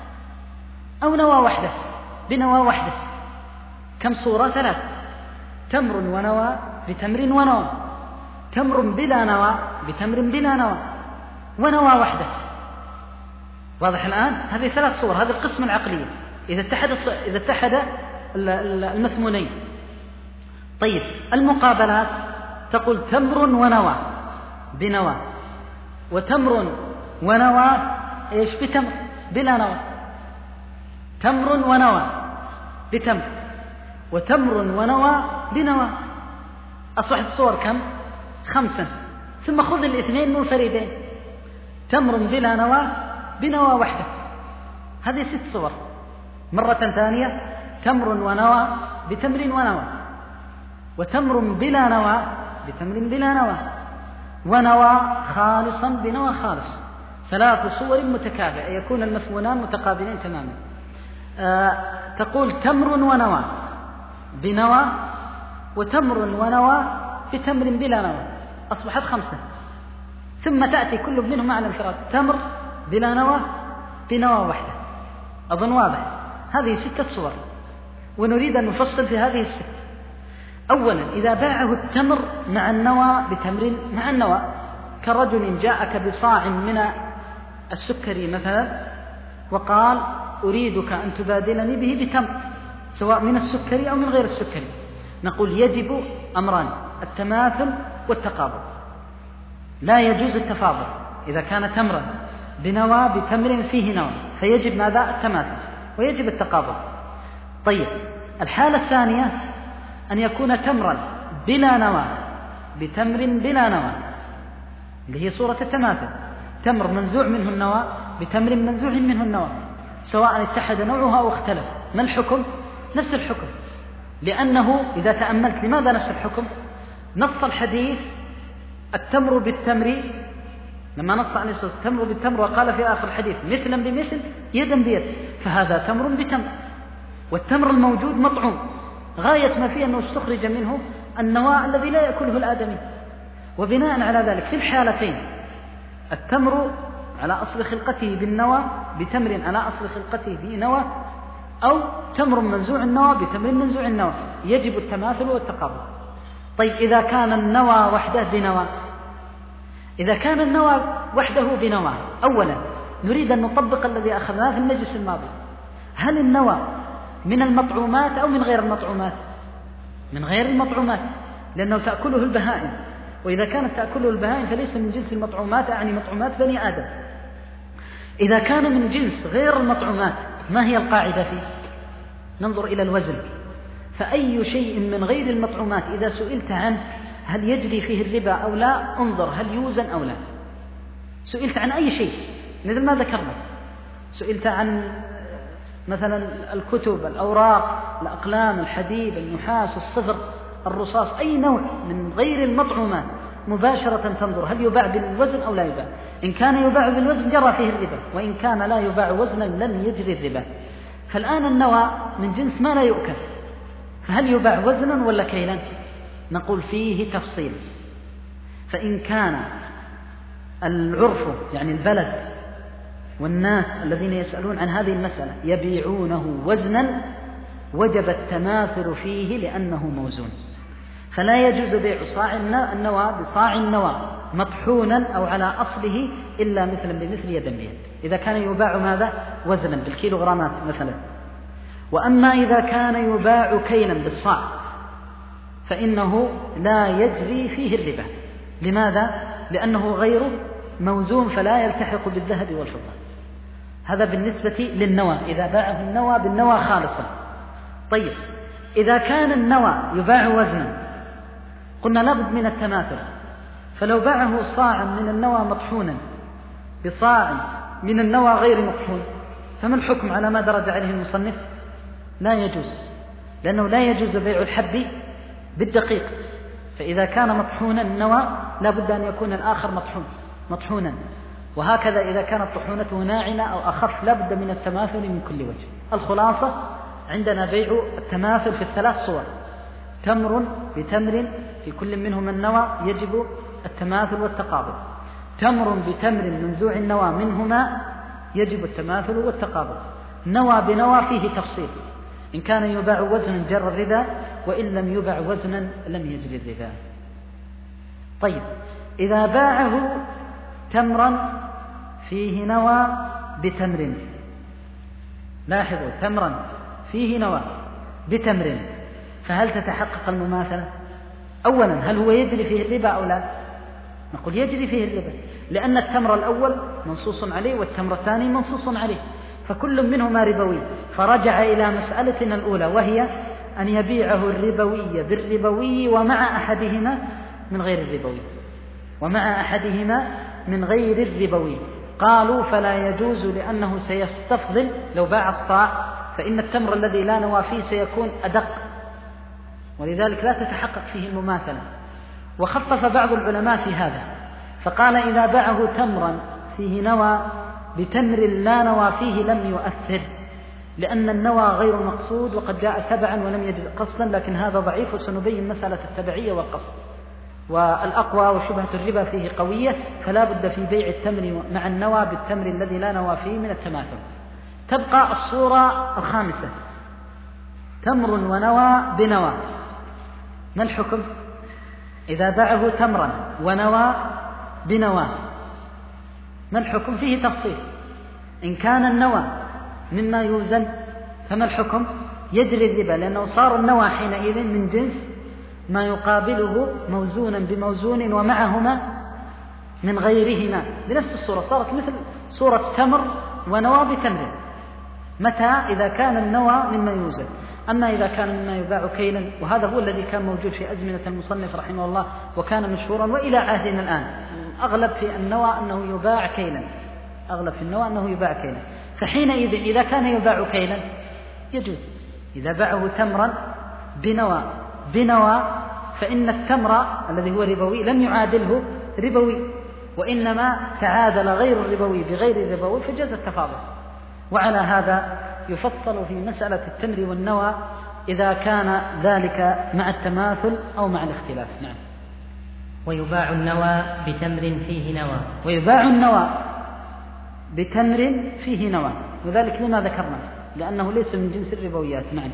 أو نوى وحده بنوى وحده. كم صورة؟ 3. تمر ونوى بتمر ونوى، تمر بلا نوى بتمر بلا نوى، ونوى وحده. واضح الآن؟ هذه 3 صور، هذا القسم العقلية إذا اتحد المثمونين. طيب، المقابلات تقول تمر ونوى بنوى، وتمر ونوى إيش بتمر بلا نوى، تمر ونوى بتمر، وتمر ونوى بنوى. أصبحت الصور كم؟ 5. ثم خذ الاثنين منفردين، تمر بلا نوى بنوى وحده، هذه 6 صور. مرة ثانية: تمر ونوى بتمر ونوى، وتمر بلا نوى بتمر بلا نوى، ونوى خالصا بنوى خالص. 3 صور متكافئة، يكون المثمونان متقابلين تماما. تقول تمر ونوى بنوى، وتمر ونوى بتمر بلا نوى، أصبحت 5. ثم تأتي كل منهم على انفراد، تمر بلا نوى بنوى وحده. أظن واضح؟ هذه 6 صور، ونريد أن نفصل في هذه 6. أولا، إذا باعه التمر مع النوى بتمر مع النوى، كرجل جاءك بصاع من السكري مثلا وقال أريدك أن تبادلني به بتمر، سواء من السكري أو من غير السكري، نقول يجب أمران: التماثل والتقابل. لا يجوز التفاضل. إذا كان تمرا بنوى بتمر فيه نوى فيجب ماذا؟ التماثل، ويجب التقابل. طيب، الحالة الثانية أن يكون تمرا بلا نوى بتمر بلا نوى، اللي هي صورة التماثل، تمر منزوع منه النوى بتمر منزوع منه النوى، سواء اتحد نوعها أو اختلف. ما الحكم؟ نفس الحكم، لأنه إذا تأملت لماذا نفس الحكم؟ نص الحديث التمر بالتمر، لما نص عليه الصلاة والسلام التمر بالتمر وقال في آخر الحديث مثلا بمثل يدا بيد، فهذا تمر بتمر، والتمر الموجود مطعوم، غاية ما فيه أنه استخرج منه النوى الذي لا يأكله الآدمي. وبناء على ذلك في الحالتين التمر على أصل خلقته بالنوى بتمر على أصل خلقته بنوى، أو تمر منزوع النوى بتمر منزوع النوى، يجب التماثل والتقابل. طيب، إذا كان النوى وحده بنوى، إذا كان النوى وحده بنوى، أولا نريد أن نطبق الذي أخذناه في المجلس الماضي. هل النوى من المطعومات أو من غير المطعومات؟ من غير المطعومات، لأنه تأكله البهائم، وإذا كانت تأكله البهائم فليس من جنس المطعومات، يعني مطعومات بني آدم. إذا كان من جنس غير المطعومات ما هي القاعدة فيه؟ ننظر إلى الوزن. فأي شيء من غير المطعومات إذا سئلت عنه هل يجري فيه الربا أو لا، انظر هل يوزن أو لا. سئلت عن أي شيء مثل ما ذكرنا، سئلت عن مثلا الكتب، الأوراق، الأقلام، الحديد، النحاس، الصفر، الرصاص، أي نوع من غير المطعومات مباشرة تنظر هل يباع بالوزن أو لا يباع. إن كان يباع بالوزن جرى فيه الربا، وإن كان لا يباع وزنا لم يجري الربا. فالآن النوى من جنس ما لا يؤكل، فهل يباع وزنا ولا كيلا؟ نقول فيه تفصيل. فإن كان العرف يعني البلد والناس الذين يسألون عن هذه المسألة يبيعونه وزنا وجب التماثل فيه لأنه موزون، فلا يجوز بيع صاع النوى بصاع النوى مطحونا أو على أصله إلا مثلا بمثل يدا بيد، إذا كان يباع ماذا؟ وزنا بالكيلوغرامات مثلا. وأما إذا كان يباع كيلا بالصاع فإنه لا يجري فيه الربا. لماذا؟ لأنه غير موزون فلا يلتحق بالذهب والفضة. هذا بالنسبة للنوى، إذا باعه النوى بالنوى خالصا. طيب إذا كان النوى يباع وزنا قلنا لابد من التماثل، فلو باعه صاعا من النوى مطحونا بصاع من النوى غير مطحون فما الحكم على ما درج عليه المصنف؟ لا يجوز، لأنه لا يجوز بيع الحب بالدقيق، فإذا كان مطحونا النوى لا بد أن يكون الآخر مطحونا، وهكذا إذا كانت طحونته ناعمة أو أخف لا بد من التماثل من كل وجه. الخلاصة عندنا بيع التماثل في الثلاث صور: تمر بتمر في كل منهما النوى يجب التماثل والتقابل، تمر بتمر منزوع النوى منهما يجب التماثل والتقابل، نوى بنوى فيه تفصيل، إن كان يباع وزنا جر الربا، وإن لم يباع وزنا لم يجري الربا. طيب إذا باعه تمرا فيه نوى بتمر، لاحظوا تمرا فيه نوى بتمر، فهل تتحقق المماثلة؟ أولا هل هو يجري فيه الربا أو لا؟ نقول يجري فيه الربا، لأن التمر الأول منصوص عليه والتمر الثاني منصوص عليه، فكل منهما ربوي. فرجع إلى مسألتنا الأولى وهي أن يبيعه الربوي بالربوي ومع أحدهما من غير الربوي، ومع أحدهما من غير الربوي. قالوا فلا يجوز لأنه سيستفضل لو باع الصاع، فإن التمر الذي لا نوى فيه سيكون أدق، ولذلك لا تتحقق فيه المماثلة. وخفف بعض العلماء في هذا فقال إذا باعه تمرا فيه نوى بتمر لا نوى فيه لم يؤثر، لأن النوى غير مقصود وقد جاء تبعا ولم يجد قصدا، لكن هذا ضعيف وسنبين مسألة التبعية والقصد. والأقوى وشبهة الربا فيه قوية، فلا بد في بيع التمر مع النوى بالتمر الذي لا نوى فيه من التماثل. تبقى الصورة الخامسة: تمر ونوى بنوى، ما الحكم؟ إذا باعه تمرا ونوى بنوى ما الحكم؟ فيه تفصيل. إن كان النوى مما يوزن فما الحكم؟ يجري الربا، لأنه صار النوى حينئذ من جنس ما يقابله موزونا بموزون ومعهما من غيرهما بنفس الصورة، صارت مثل صورة تمر ونوى بتمر. متى؟ إذا كان النوى مما يوزن. أما إذا كان مما يباع كيلا، وهذا هو الذي كان موجود في أزمنة المصنف رحمه الله وكان مشهورا وإلى عهدنا الآن، أغلب في النوى أنه يباع كيلا، أغلب في النوى أنه يباع كيلا. فحينئذ إذا كان يباع كيلا يجوز. إذا باعه تمرا بنوى فإن التمر الذي هو ربوي لم يعادله ربوي، وإنما تعادل غير الربوي بغير الربوي فجاز التفاضل. وعلى هذا يفصل في مسألة التمر والنوى إذا كان ذلك مع التماثل أو مع الاختلاف. نعم. ويباع النوى بتمر فيه نوى، ويباع النوى بتمر فيه نوى، وذلك لما ذكرنا لأنه ليس من جنس الربويات. نعم.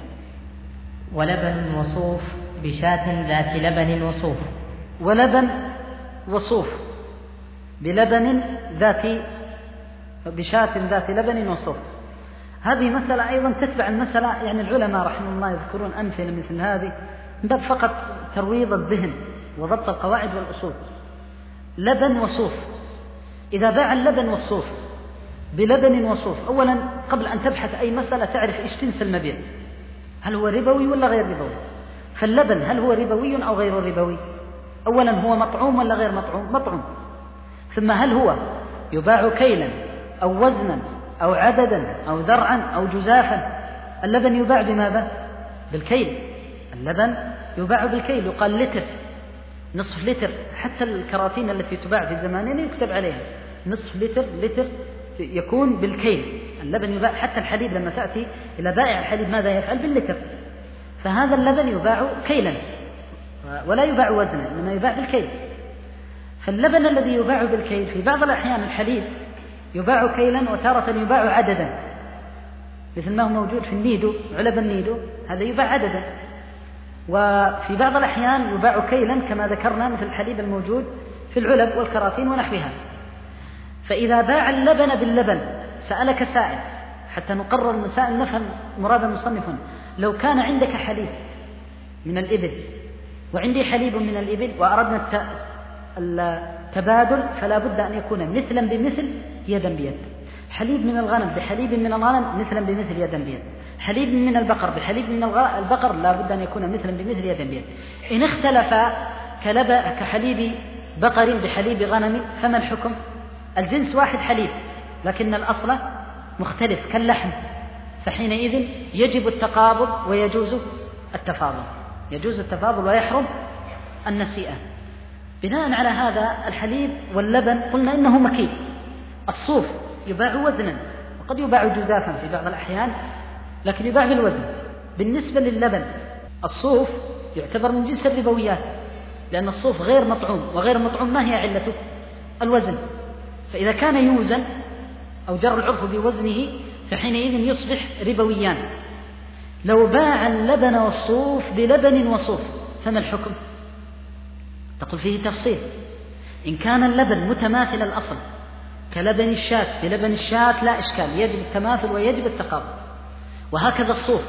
ولبن وصوف بشاة ذات لبن وصوف، ولبن وصوف بلبن بشاة ذات لبن وصوف. هذه مسألة أيضا تتبع المسألة، يعني العلماء رحمه الله يذكرون أمثلة مثل هذه من باب فقط ترويض الذهن وضبط القواعد والأصول. لبن وصوف، إذا باع اللبن والصوف بلبن وصوف، أولا قبل أن تبحث أي مسألة تعرف إيش تنسى المبيع، هل هو ربوي ولا غير ربوي؟ فاللبن هل هو ربوي أو غير ربوي؟ أولا هو مطعوم ولا غير مطعوم؟ مطعوم. ثم هل هو يباع كيلا أو وزنا أو عددا أو ذرعا أو جزافا؟ اللبن يباع بماذا؟ بالكيل. اللبن يباع بالكيل، يقال لتر، نصف لتر. حتى الكراتين التي تباع في زماننا يكتب عليها نصف لتر، لتر يكون بالكيل. اللبن يباع، حتى الحليب لما تأتي إلى بائع الحليب ماذا يفعل؟ باللتر. فهذا اللبن يباع كيلا ولا يباع وزنا، إنما يباع بالكيل. فاللبن الذي يباع بالكيل في بعض الأحيان الحليب يباع كيلا وتارة يباع عددا، مثل ما هو موجود في النيدو، علب النيدو هذا يباع عددا. وفي بعض الأحيان يباع كيلا كما ذكرنا مثل الحليب الموجود في العلب والكراتين ونحوها. فإذا باع اللبن باللبن، سألك سائل حتى نقرر المسائل نفهم مراد المصنف. لو كان عندك حليب من الإبل وعندي حليب من الإبل وأردنا التبادل، فلا بد أن يكون مثلا بمثل يدا بيد. حليب من الغنم بحليب من الغنم مثلا بمثل يدا بيد. حليب من البقر بحليب من البقر لا بد أن يكون مثلا بمثل يدا بيد. إن اختلفا كحليب بقر بحليب غنم فما الحكم؟ الجنس واحد حليب لكن الأصل مختلف كاللحم، فحينئذ يجب التقابض ويجوز التفاضل، يجوز التفاضل ويحرم النسيئة. بناء على هذا الحليب واللبن قلنا إنه مكيل. الصوف يباع وزنا وقد يباع جزافا في بعض الأحيان، لكن يباع بالوزن. بالنسبة لللبن الصوف يعتبر من جنس الربويات، لأن الصوف غير مطعوم، وغير مطعوم ما هي علته؟ الوزن. فإذا كان يوزن أو جرى العرف بوزنه فحينئذ يصبح ربويان. لو باع اللبن والصوف بلبن وصوف فما الحكم؟ تقول فيه تفصيل. إن كان اللبن متماثل الأصل كلبن الشاة بلبن الشاة لا إشكال، يجب التماثل ويجب التقابل، وهكذا الصوف.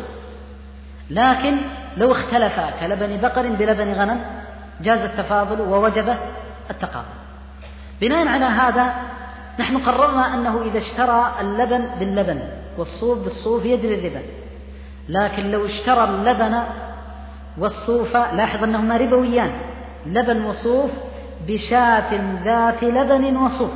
لكن لو اختلفا كلبن بقر بلبن غنم جاز التفاضل ووجب التقابل. بناء على هذا نحن قررنا أنه إذا اشترى اللبن باللبن والصوف بالصوف يجري الربا. لكن لو اشترى اللبن والصوف، لاحظ أنهما ربويان، لبن وصوف بشاة ذات لبن وصوف.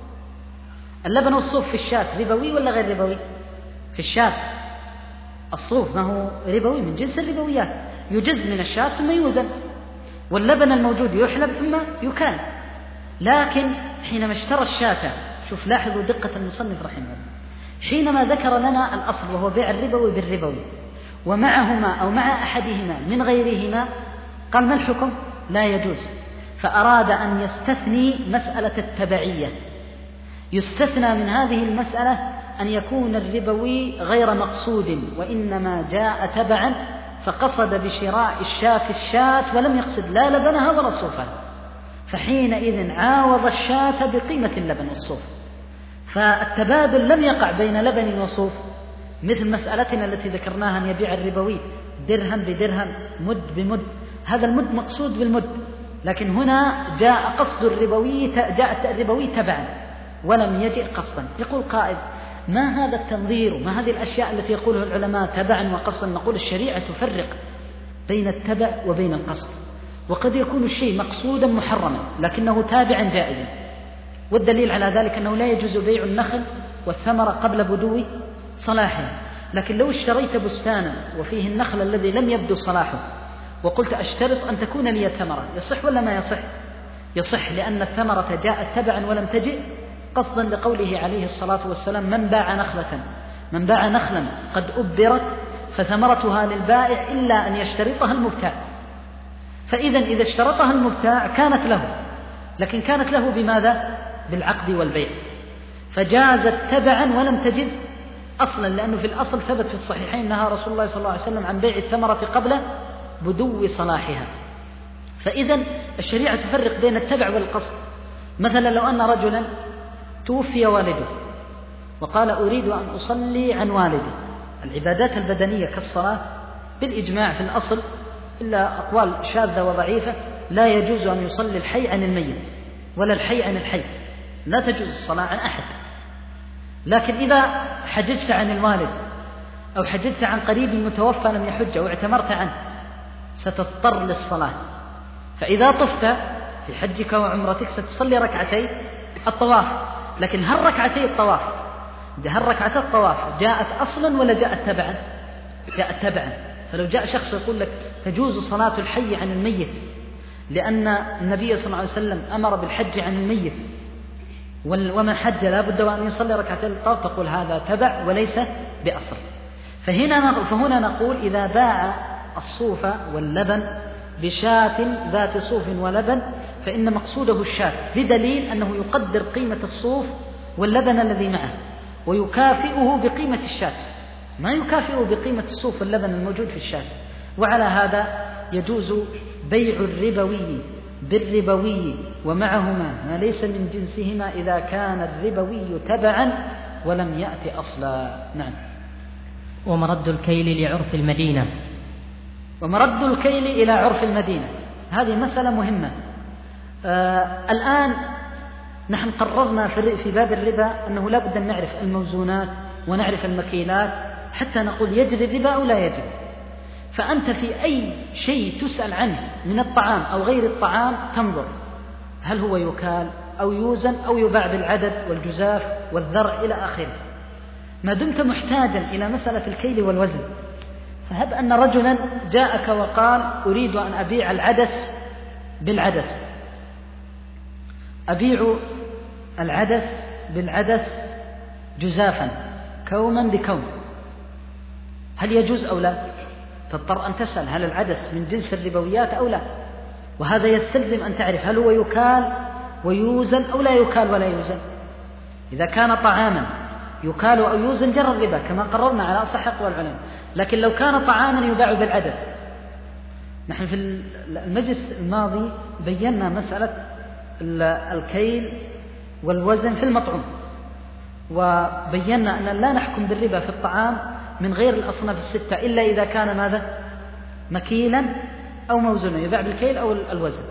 اللبن والصوف في الشاة ربوي ولا غير ربوي؟ في الشاة. الصوف ما هو ربوي من جنس الربويات، يجز من الشاة ثم يوزن، واللبن الموجود يحلب ثم يكال. لكن حينما اشترى الشاة، شوف لاحظوا دقة المصنف رحمه الله، حينما ذكر لنا الأصل وهو بيع الربوي بالربوي ومعهما أو مع أحدهما من غيرهما، قال ما الحكم؟ لا يجوز. فأراد أن يستثني مسألة التبعية. يستثنى من هذه المسألة أن يكون الربوي غير مقصود وإنما جاء تبعا، فقصد بشراء الشاة الشاة ولم يقصد لا لبنها ولا صوفها، فحينئذ عاوض الشاة بقيمة اللبن والصوف. فالتبادل لم يقع بين لبن وصوف مثل مسألتنا التي ذكرناها أن يبيع الربوي درهم بدرهم مد بمد، هذا المد مقصود بالمد، لكن هنا جاء قصد الربوي، جاء الربوي تبعا ولم يجئ قصدا. يقول قائد ما هذا التنظير وما هذه الأشياء التي يقولها العلماء تبعا وقصدا؟ نقول الشريعة تفرق بين التبع وبين القصد، وقد يكون الشيء مقصودا محرما لكنه تابعا جائزا. والدليل على ذلك أنه لا يجوز بيع النخل والثمرة قبل بدو صلاحه. لكن لو اشتريت بستانا وفيه النخل الذي لم يبدو صلاحه وقلت أشترط أن تكون لي ثمرة، يصح ولا ما يصح؟ يصح، لأن الثمرة جاءت تبعا ولم تجئ قصدا، لقوله عليه الصلاة والسلام من باع نخلا قد أبرت فثمرتها للبائع إلا أن يشترطها المبتاع. فإذا إذا اشترطها المبتاع كانت له، لكن كانت له بماذا؟ بالعقد والبيع، فجازت تبعا ولم تجز أصلا، لأنه في الأصل ثبت في الصحيحين نهى رسول الله صلى الله عليه وسلم عن بيع الثمرة قبل بدو صلاحها. فإذا الشريعة تفرق بين التبع والقصد. مثلا لو أن رجلا توفي والده وقال أريد أن أصلي عن والدي. العبادات البدنية كالصلاة بالإجماع في الأصل إلا أقوال شاذة وضعيفة لا يجوز أن يصلي الحي عن الميت ولا الحي عن الحي، لا تجوز الصلاة عن أحد. لكن إذا حجزت عن الوالد أو حجزت عن قريب متوفى لم يحج أو اعتمرت عنه ستضطر للصلاة. فإذا طفت في حجك وعمرتك ستصلي ركعتي الطواف. لكن هل ركعتي الطواف جاءت أصلا ولا جاءت تبعا؟ جاءت تبعا. فلو جاء شخص يقول لك تجوز صلاة الحي عن الميت لأن النبي صلى الله عليه وسلم أمر بالحج عن الميت ومن حج لا بد وأن يصلي ركعتي الطواف، تقول هذا تبع وليس بأصل. فهنا نقول إذا باع الصوف واللبن بشاة ذات صوف ولبن فإن مقصوده الشاة، بدليل أنه يقدر قيمة الصوف واللبن الذي معه ويكافئه بقيمة الشاة، ما يكافئه بقيمة الصوف واللبن الموجود في الشاة. وعلى هذا يجوز بيع الربوي بالربوي ومعهما ما ليس من جنسهما إذا كان الربوي تبعا ولم يأتي أصلا. نعم. ومرد الكيل لعرف المدينة. ومرد الكيل إلى عرف المدينة هذه مسألة مهمة. الآن نحن قررنا في باب الربا أنه لا بد أن نعرف الموزونات ونعرف المكيلات حتى نقول يجري الربا أو لا يجري. فأنت في أي شيء تسأل عنه من الطعام أو غير الطعام تنظر هل هو يكال أو يوزن أو يباع بالعدد والجزاف والذرع إلى آخره. ما دمت محتاجا إلى مسألة الكيل والوزن، فهب أن رجلا جاءك وقال أريد أن أبيع العدس بالعدس، أبيع العدس بالعدس جزافا كوما بكوم، هل يجوز أو لا؟ تضطر أن تسأل هل العدس من جنس الربويات أو لا. وهذا يستلزم أن تعرف هل هو يكال ويوزن أو لا يكال ولا يوزن. إذا كان طعاما يكال أو يوزن جرى الربا كما قررنا على أصح أقوال العلماء. لكن لو كان طعاما يباع بالعدد، نحن في المجلس الماضي بينا مسألة الكيل والوزن في المطعوم، وبينا أن لا نحكم بالربا في الطعام من غير الأصناف الستة إلا إذا كان ماذا؟ مكيلا أو موزونا، يباع بالكيل أو الوزن.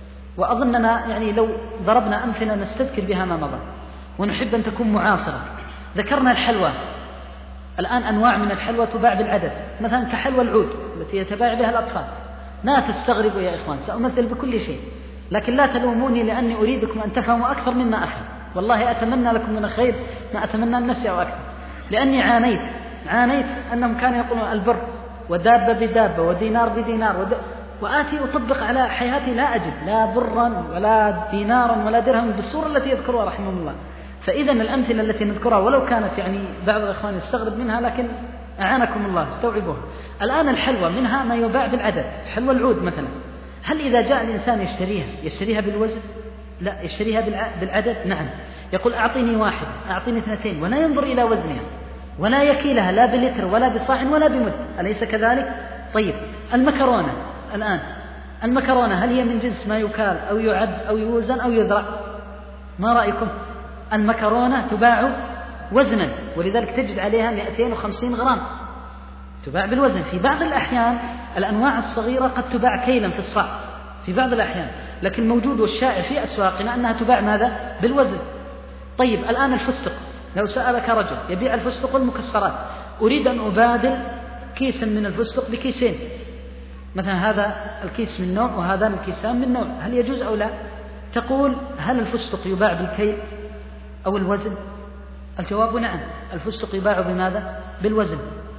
وأظننا يعني لو ضربنا أمثلة نستذكر بها ما مضى ونحب أن تكون معاصرة. ذكرنا الحلوى، الآن أنواع من الحلوى تباع بالعدد، مثلا كحلوى العود التي يتباع بها الأطفال. لا تستغربوا يا إخوان، سأمثل بكل شيء، لكن لا تلوموني لأني أريدكم أن تفهموا أكثر مما أفهم. والله أتمنى لكم من الخير ما أتمنى النفس أو أكثر، لأني عانيت أنهم كانوا يقولون البر ودابة بدابة ودينار بدينار وآتي أطبق على حياتي لا أجد لا برا ولا دينارا ولا درهم بالصورة التي يذكرها رحمه الله. فإذا الأمثلة التي نذكرها ولو كانت يعني بعض الإخوان يستغرب منها لكن أعانكم الله استوعبوها. الآن الحلوى منها ما يباع بالعدد، حلوى العود مثلا، هل إذا جاء الإنسان يشتريها بالوزن؟ لا، يشتريها بالعدد. نعم، يقول أعطيني واحد أعطيني 2 ولا ينظر إلى وزنها ولا يكيلها لا بلتر ولا بصاع ولا بمد، أليس كذلك؟ طيب المكرونة الآن، المكرونة هل هي من جنس ما يكال أو يعد أو يوزن أو يذرع؟ ما رأيكم؟ المكرونة تباع وزنا، ولذلك تجد عليها 250 غرام تباع بالوزن. في بعض الأحيان الأنواع الصغيرة قد تباع كيلا في الصاع في بعض الأحيان، لكن موجود والشائع في أسواقنا أنها تباع ماذا؟ بالوزن. طيب الآن الفستق، لو سألك رجل يبيع الفستق والمكسرات، أريد أن أبادل كيسا من الفستق بكيسين، مثلا هذا الكيس من نوع وهذا الكيسان من نوع، هل يجوز أو لا؟ تقول هل الفستق يباع بالكيل أو الوزن؟ الجواب نعم، الفستق يباع بماذا؟ بالوزن،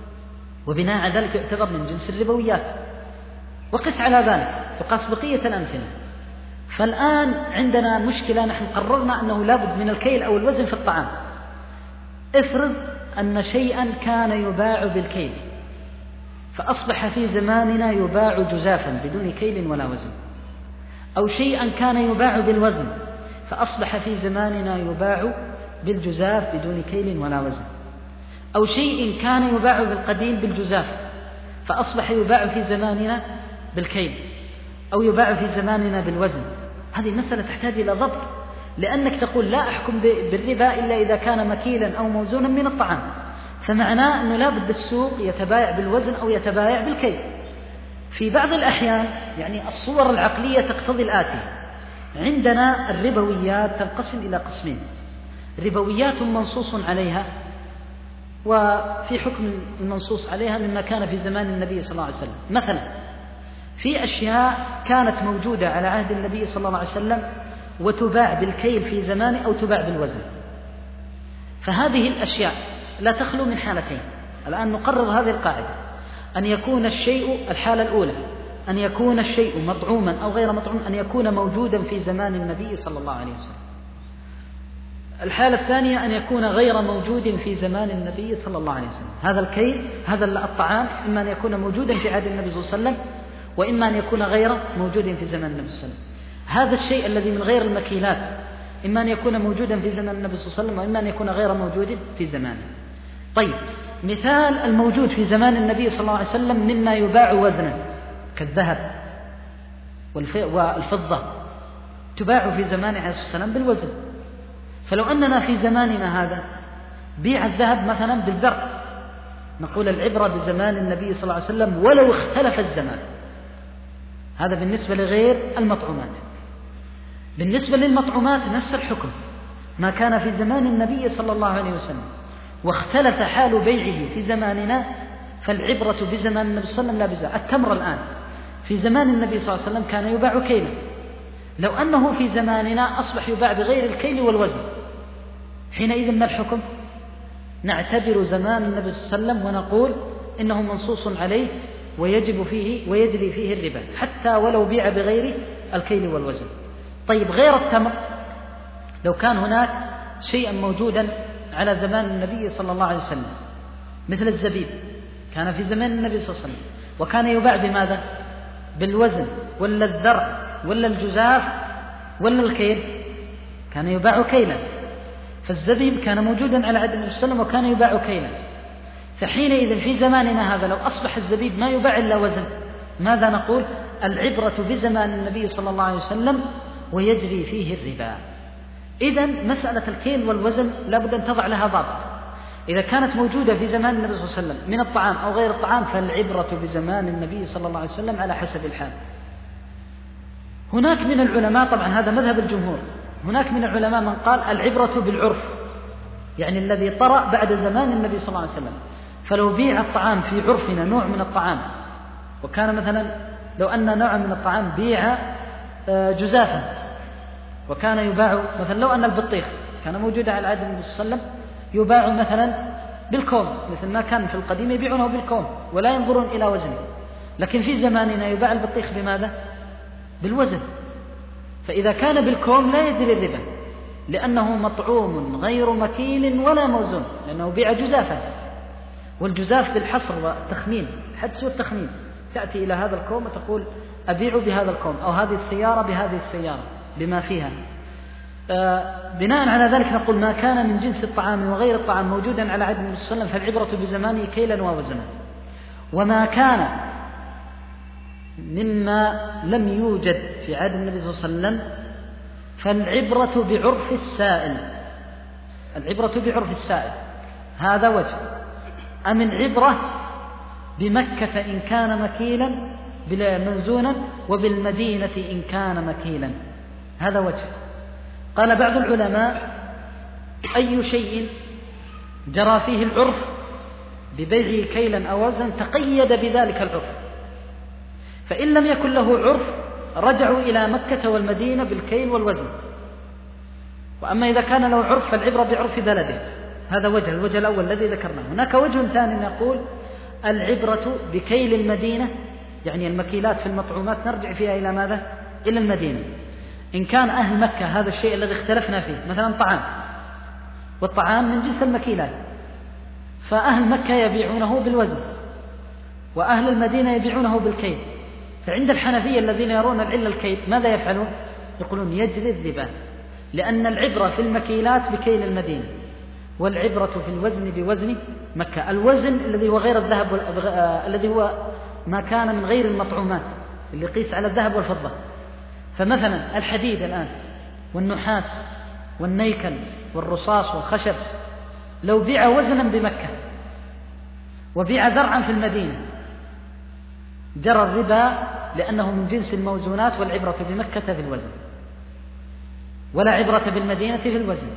وبناء على ذلك يعتبر من جنس الربويات. وقس على ذلك تقاس بقية الأمثلة. فالآن عندنا مشكلة، نحن قررنا أنه لابد من الكيل أو الوزن في الطعام. افرض أن شيئا كان يباع بالكيل فأصبح في زماننا يباع جزافا بدون كيل ولا وزن، أو شيئا كان يباع بالوزن فأصبح في زماننا يباع بالجزاف بدون كيل ولا وزن، أو شيء كان يباع بالقديم بالجزاف فأصبح يباع في زماننا بالكيل، أو يباع في زماننا بالوزن. هذه مسألة تحتاج إلى ضبط، لأنك تقول لا أحكم بالربا إلا إذا كان مكيلا أو موزونا من الطعام، فمعناه أنه لا بد السوق يتبايع بالوزن أو يتبايع بالكيل. في بعض الأحيان يعني الصور العقلية تقتضي الآتي: عندنا الربويات تنقسم إلى قسمين: ربويات منصوص عليها، وفي حكم المنصوص عليها مما كان في زمان النبي صلى الله عليه وسلم. مثلا في أشياء كانت موجودة على عهد النبي صلى الله عليه وسلم وتباع بالكيل في زمانه أو تباع بالوزن، فهذه الأشياء لا تخلو من حالتين. الآن نقرر هذه القاعدة: أن يكون الشيء، الحالة الأولى أن يكون الشيء مطعوما أو غير مطعوم، أن يكون موجودا في زمان النبي صلى الله عليه وسلم. الحالة الثانية أن يكون غير موجود في زمان النبي صلى الله عليه وسلم. هذا الكيل، هذا الطعام، إما أن يكون موجودا في عهد النبي صلى الله عليه وسلم، وإما أن يكون غير موجود في زمان النبي صلى الله عليه وسلم. هذا الشيء الذي من غير المكيلات إما أن يكون موجودا في زمان النبي صلى الله عليه وسلم، وإما أن يكون غير موجود في زمانه. طيب، مثال الموجود في زمان النبي صلى الله عليه وسلم مما يباع وزنا كالذهب والفضة، تباع في زمان عليه الصلاة والسلام بالوزن. فلو أننا في زماننا هذا بيع الذهب مثلا بالذر، نقول العبرة بزمان النبي صلى الله عليه وسلم ولو اختلف الزمان. هذا بالنسبة لغير المطعومات. بالنسبة للمطعومات نفس الحكم: ما كان في زمان النبي صلى الله عليه وسلم واختلف حال بيعه في زماننا فالعبرة بزمان النبي صلى الله عليه وسلم لا بزمان. التمر الآن في زمان النبي صلى الله عليه وسلم كان يباع كيلا، لو أنه في زماننا أصبح يباع بغير الكيل والوزن، حينئذ ما الحكم؟ نعتبر زمان النبي صلى الله عليه وسلم ونقول إنه منصوص عليه ويجب فيه ويجري فيه الربا حتى ولو بيع بغير الكيل والوزن. طيب، غير التمر، لو كان هناك شيئا موجودا على زمان النبي صلى الله عليه وسلم مثل الزبيب، كان في زمان النبي صلى الله عليه وسلم وكان يباع بماذا؟ بالوزن ولا الذر ولا الجزاف ولا الكيل؟ كان يباع كيلا. فالزبيب كان موجودا على عهد النبي صلى الله عليه وسلم وكان يباع كيلا. فحينئذ في زماننا هذا لو أصبح الزبيب ما يباع إلا وزن، ماذا نقول؟ العبرة بزمان النبي صلى الله عليه وسلم ويجري فيه الربا. إذن مسألة الكيل والوزن لابد أن تضع لها ضابط. إذا كانت موجودة في زمان النبي صلى الله عليه وسلم من الطعام أو غير الطعام فالعبرة بزمان النبي صلى الله عليه وسلم على حسب الحال. هناك من العلماء، طبعا هذا مذهب الجمهور، هناك من العلماء من قال العبرة بالعرف، يعني الذي طرأ بعد زمان النبي صلى الله عليه وسلم. فلو بيع الطعام في عرفنا نوع من الطعام، وكان مثلا لو أن نوع من الطعام بيع جزافا وكان يباع مثلا، لو أن البطيخ كان موجود على عهد النبي صلى الله عليه وسلم يباع مثلا بالكوم، مثل ما كان في القديم يبيعونه بالكوم ولا ينظرون إلى وزنه، لكن في زماننا يباع البطيخ بماذا؟ بالوزن. فإذا كان بالكوم لا يجري الربا لأنه مطعوم غير مكيل ولا موزون، لأنه بيع جزافا، والجزاف بالحصر والتخمين، الحدس والتخمين. تأتي إلى هذا الكوم وتقول أبيع بهذا الكوم، أو هذه السيارة بهذه السيارة بما فيها. بناء على ذلك نقول ما كان من جنس الطعام وغير الطعام موجودا على عهد النبي صلى الله عليه وسلم فالعبرة بزمانه كيلا ووزنا. وما كان مما لم يوجد في عهد النبي صلى الله عليه وسلم فالعبرة بعرف السائل. العبرة بعرف السائل هذا وجه. أم العبرة بمكة إن كان مكيلا منزونا وبالمدينة إن كان مكيلا، هذا وجه. قال بعض العلماء أي شيء جرى فيه العرف ببيعه كيلا أو وزنا تقيد بذلك العرف، فإن لم يكن له عرف رجعوا إلى مكة والمدينة بالكيل والوزن. وأما إذا كان له عرف فالعبرة بعرف بلده. هذا وجه، الوجه الأول الذي ذكرناه. هناك وجه ثاني نقول العبرة بكيل المدينة، يعني المكيلات في المطعومات نرجع فيها إلى ماذا؟ إلى المدينة. إن كان أهل مكة هذا الشيء الذي اختلفنا فيه مثلا طعام، والطعام من جنس المكيلات، فأهل مكة يبيعونه بالوزن وأهل المدينة يبيعونه بالكيل. فعند الحنفية الذين يرون العلة الكيل ماذا يفعلون؟ يقولون يجري الربا، لأن العبرة في المكيلات بكيل المدينة والعبرة في الوزن بوزن مكة. الوزن الذي هو غير الذهب الذي هو ما كان من غير المطعومات اللي يقيس على الذهب والفضة. فمثلا الحديد الآن والنحاس والنيكل والرصاص والخشب لو بيع وزنا بمكة وبيع زرعا في المدينة جرى الربا، لأنه من جنس الموزونات، والعبرة بمكة في الوزن ولا عبرة بالمدينة في الوزن.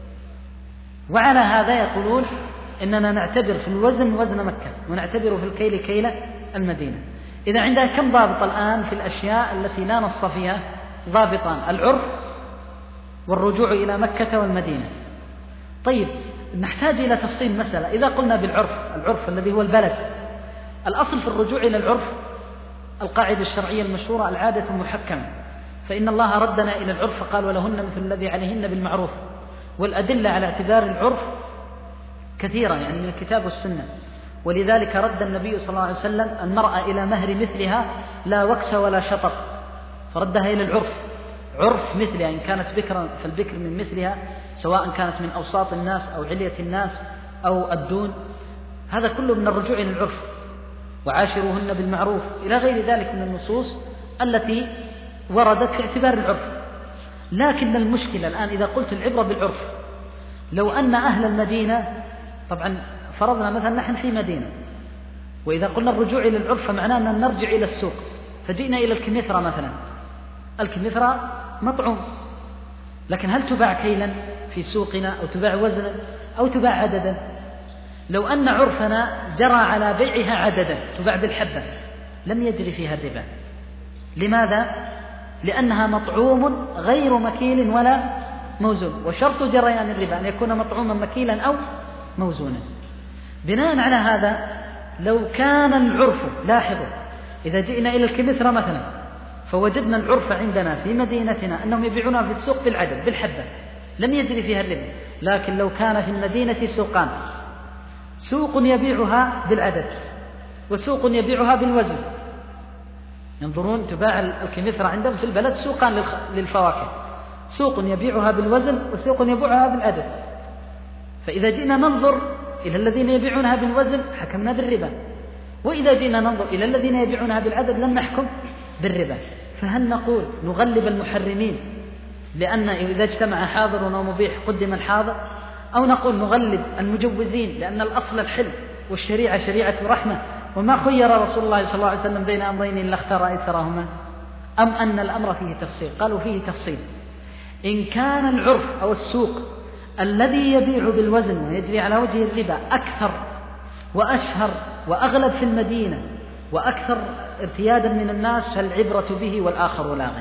وعلى هذا يقولون إننا نعتبر في الوزن وزن مكة ونعتبر في الكيل كيل المدينة. إذا عندنا كم ضابط الآن في الأشياء التي لا نص فيها؟ ضابطان: العرف والرجوع إلى مكة والمدينة. طيب نحتاج إلى تفصيل مسألة. إذا قلنا بالعرف، العرف الذي هو البلد، الأصل في الرجوع إلى العرف القاعدة الشرعية المشهورة: العادة محكمة، فإن الله ردنا إلى العرف فقال: ولهن مثل الذي عليهن بالمعروف. والأدلة على اعتبار العرف كثيرة، يعني من الكتاب والسنة. ولذلك رد النبي صلى الله عليه وسلم المرأة إلى مهر مثلها لا وكس ولا شطط، فردها إلى العرف، عرف مثلها. إن كانت بكرا فالبكر من مثلها، سواء كانت من أوساط الناس أو علية الناس أو الدون. هذا كله من الرجوع إلى العرف. وعاشروهن بالمعروف إلى غير ذلك من النصوص التي وردت في اعتبار العرف. لكن المشكلة الآن إذا قلت العبرة بالعرف، لو أن أهل المدينة، طبعا فرضنا مثلا نحن في مدينة، وإذا قلنا الرجوع إلى العرف فمعناه أن نرجع إلى السوق، فجئنا إلى الكمثرى مثلا. الكمثرى مطعوم، لكن هل تباع كيلا في سوقنا أو تباع وزنا أو تباع عددا؟ لو أن عرفنا جرى على بيعها عددا، تباع بالحبة، لم يجري فيها الربا. لماذا؟ لأنها مطعوم غير مكيل ولا موزون، وشرط جريان الربا أن يكون مطعوما مكيلا أو موزونا. بناء على هذا لو كان العرف، لاحظوا إذا جئنا إلى الكمثرى مثلا فوجدنا العرف عندنا في مدينتنا أنهم يبيعونها في السوق بالعدد بالحبة، لم يجري فيها الربا. لكن لو كان في المدينة سوقان، سوق يبيعها بالعدد وسوق يبيعها بالوزن، ينظرون تباع الكمثرى عندهم في البلد سوقان للفواكه، سوق يبيعها بالوزن وسوق يبيعها بالعدد. فإذا جئنا ننظر إلى الذين يبيعونها بالوزن حكمنا بالربا، وإذا جئنا ننظر إلى الذين يبيعونها بالعدد لم نحكم بالربا. فهل نقول نغلب المحرمين لأن إذا اجتمع حاضر ومبيح قدم الحاضر، أو نقول نغلب المجوزين لأن الأصل الحل والشريعة شريعة رحمة وما خير رسول الله صلى الله عليه وسلم بين أمرين إلا اختار أيسرهما؟ أم أن الأمر فيه تفصيل؟ قالوا فيه تفصيل. إن كان العرف أو السوق الذي يبيع بالوزن ويجري على وجه الربا أكثر وأشهر وأغلب في المدينة وأكثر ارتيادا من الناس فالعبرة به والآخر لا غير.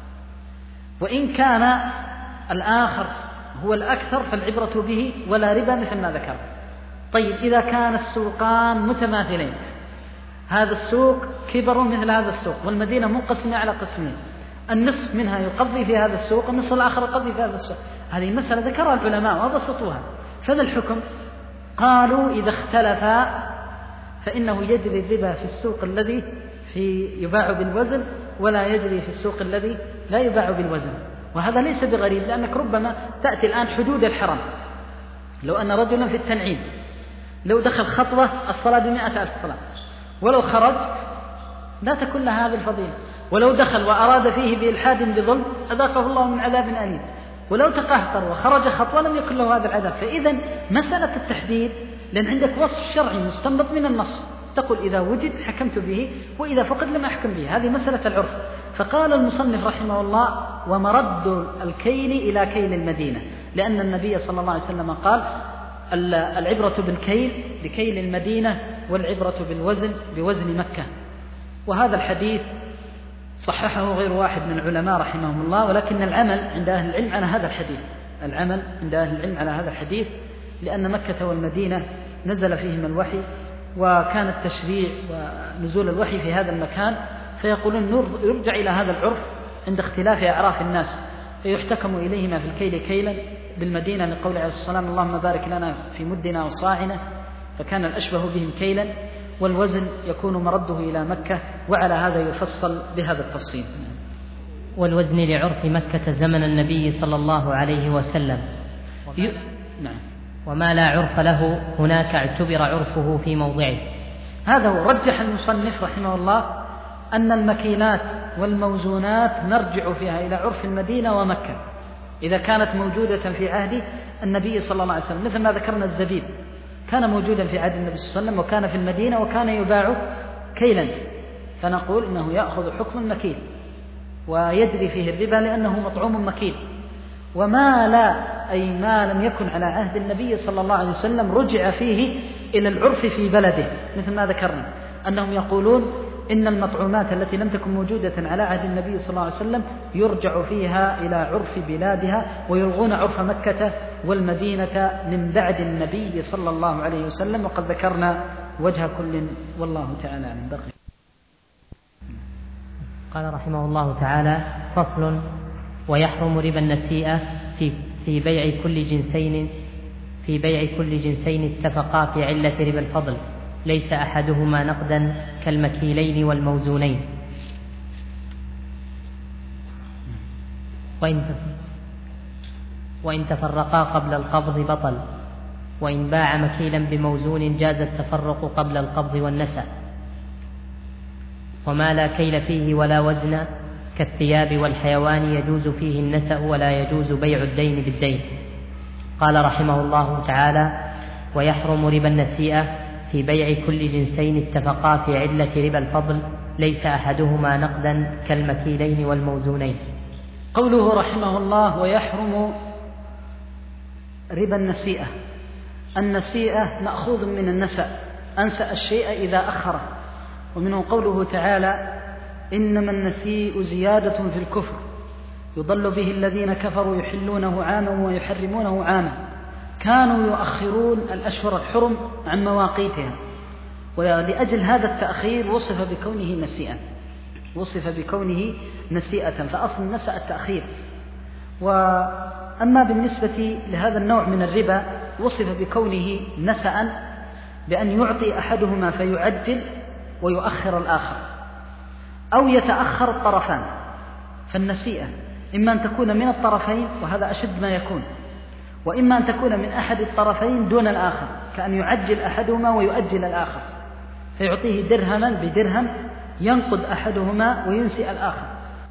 وإن كان الآخر هو الأكثر فالعبرة به ولا ربا مثل ما ذكر. طيب إذا كان السوقان متماثلين، هذا السوق كبر مثل هذا السوق والمدينة منقسمة على قسمين، النصف منها يقضي في هذا السوق والنصف الآخر يقضي في هذا السوق، هذه مسألة ذكرها العلماء وبسطوها. فما الحكم؟ قالوا إذا اختلفا فإنه يجري الربا في السوق الذي يباع بالوزن ولا يجري في السوق الذي لا يباع بالوزن. وهذا ليس بغريب، لأنك ربما تأتي الآن حدود الحرم. لو أن رجلا في التنعيم لو دخل خطوة الصلاة ب100,000 صلاة، ولو خرج لا تكون له هذه الفضيلة، ولو دخل وأراد فيه بإلحاد بظلم أذاقه الله من عذاب أليم، ولو تقهقر وخرج خطوة لم يكن له هذا العذاب. فإذا مسألة التحديد، لأن عندك وصف شرعي مستنبط من النص، تقول إذا وجد حكمت به وإذا فقد لم أحكم به، هذه مسألة العرف. فقال المصنف رحمه الله: ومرد الكيل إلى كيل المدينة، لأن النبي صلى الله عليه وسلم قال: العبرة بالكيل بكيل المدينة والعبرة بالوزن بوزن مكة. وهذا الحديث صححه غير واحد من العلماء رحمهم الله، ولكن العمل عند أهل العلم على هذا الحديث، العمل عند أهل العلم على هذا الحديث، لأن مكة والمدينة نزل فيهم الوحي وكان التشريع ونزول الوحي في هذا المكان، فيقولون يرجع إلى هذا العرف عند اختلاف أعراف الناس، فيحتكم إليهما في الكيل كيلا بالمدينة من قول عليه الصلاة والسلام: اللهم بارك لنا في مدنا وصاعنا، فكان الأشبه بهم كيلا، والوزن يكون مرده إلى مكة، وعلى هذا يفصل بهذا التفصيل. والوزن لعرف مكة زمن النبي صلى الله عليه وسلم. نعم. وما لا عرف له هناك اعتبر عرفه في موضعه. هذا هو. رجح المصنف رحمه الله أن المكيلات والموزونات نرجع فيها إلى عرف المدينة ومكة، إذا كانت موجودة في عهد النبي صلى الله عليه وسلم، مثل ما ذكرنا الزبيب كان موجودا في عهد النبي صلى الله عليه وسلم وكان في المدينة وكان يباع كيلا، فنقول إنه يأخذ حكم المكيل ويجري فيه الربا لأنه مطعوم مكيل. وما لا أي ما لم يكن على عهد النبي صلى الله عليه وسلم رجع فيه إلى العرف في بلده، مثل ما ذكرنا أنهم يقولون إن المطعومات التي لم تكن موجودة على عهد النبي صلى الله عليه وسلم يرجع فيها إلى عرف بلادها، ويلغون عرف مكة والمدينة من بعد النبي صلى الله عليه وسلم. وقد ذكرنا وجه كل والله تعالى من بقي. قال رحمه الله تعالى: فصل: ويحرم ربا النسيئة في بيع كل جنسين اتفقا في علة ربا الفضل، ليس أحدهما نقدا كالمكيلين والموزونين، وإن تفرقا قبل القبض بطل، وإن باع مكيلا بموزون جاز التفرق قبل القبض والنسأ. وما لا كيل فيه ولا وزن كالثياب والحيوان يجوز فيه النسأ ولا يجوز بيع الدين بالدين. قال رحمه الله تعالى: ويحرم ربا النسيئة في بيع كل جنسين اتفقا في علة ربا الفضل، ليس أحدهما نقدا كالمكيلين والموزونين. قوله رحمه الله: ويحرم ربا النسيئة. النسيئة مأخوذ من النسأ، أنسأ الشيء إذا أخره، ومنه قوله تعالى: إنما النسيء زيادة في الكفر يضل به الذين كفروا يحلونه عاما ويحرمونه عاما، كانوا يؤخرون الأشهر الحرم عن مواقيتها، ولأجل هذا التأخير وصف بكونه نسيئة، فأصل النسأ التأخير. وأما بالنسبة لهذا النوع من الربا وصف بكونه نسأ بأن يعطي أحدهما فيعجل ويؤخر الآخر، أو يتأخر الطرفان. فالنسيئة إما أن تكون من الطرفين وهذا أشد ما يكون، وإما أن تكون من أحد الطرفين دون الآخر، كأن يعجل أحدهما ويؤجل الآخر، فيعطيه درهما بدرهم ينقض أحدهما وينسي الآخر.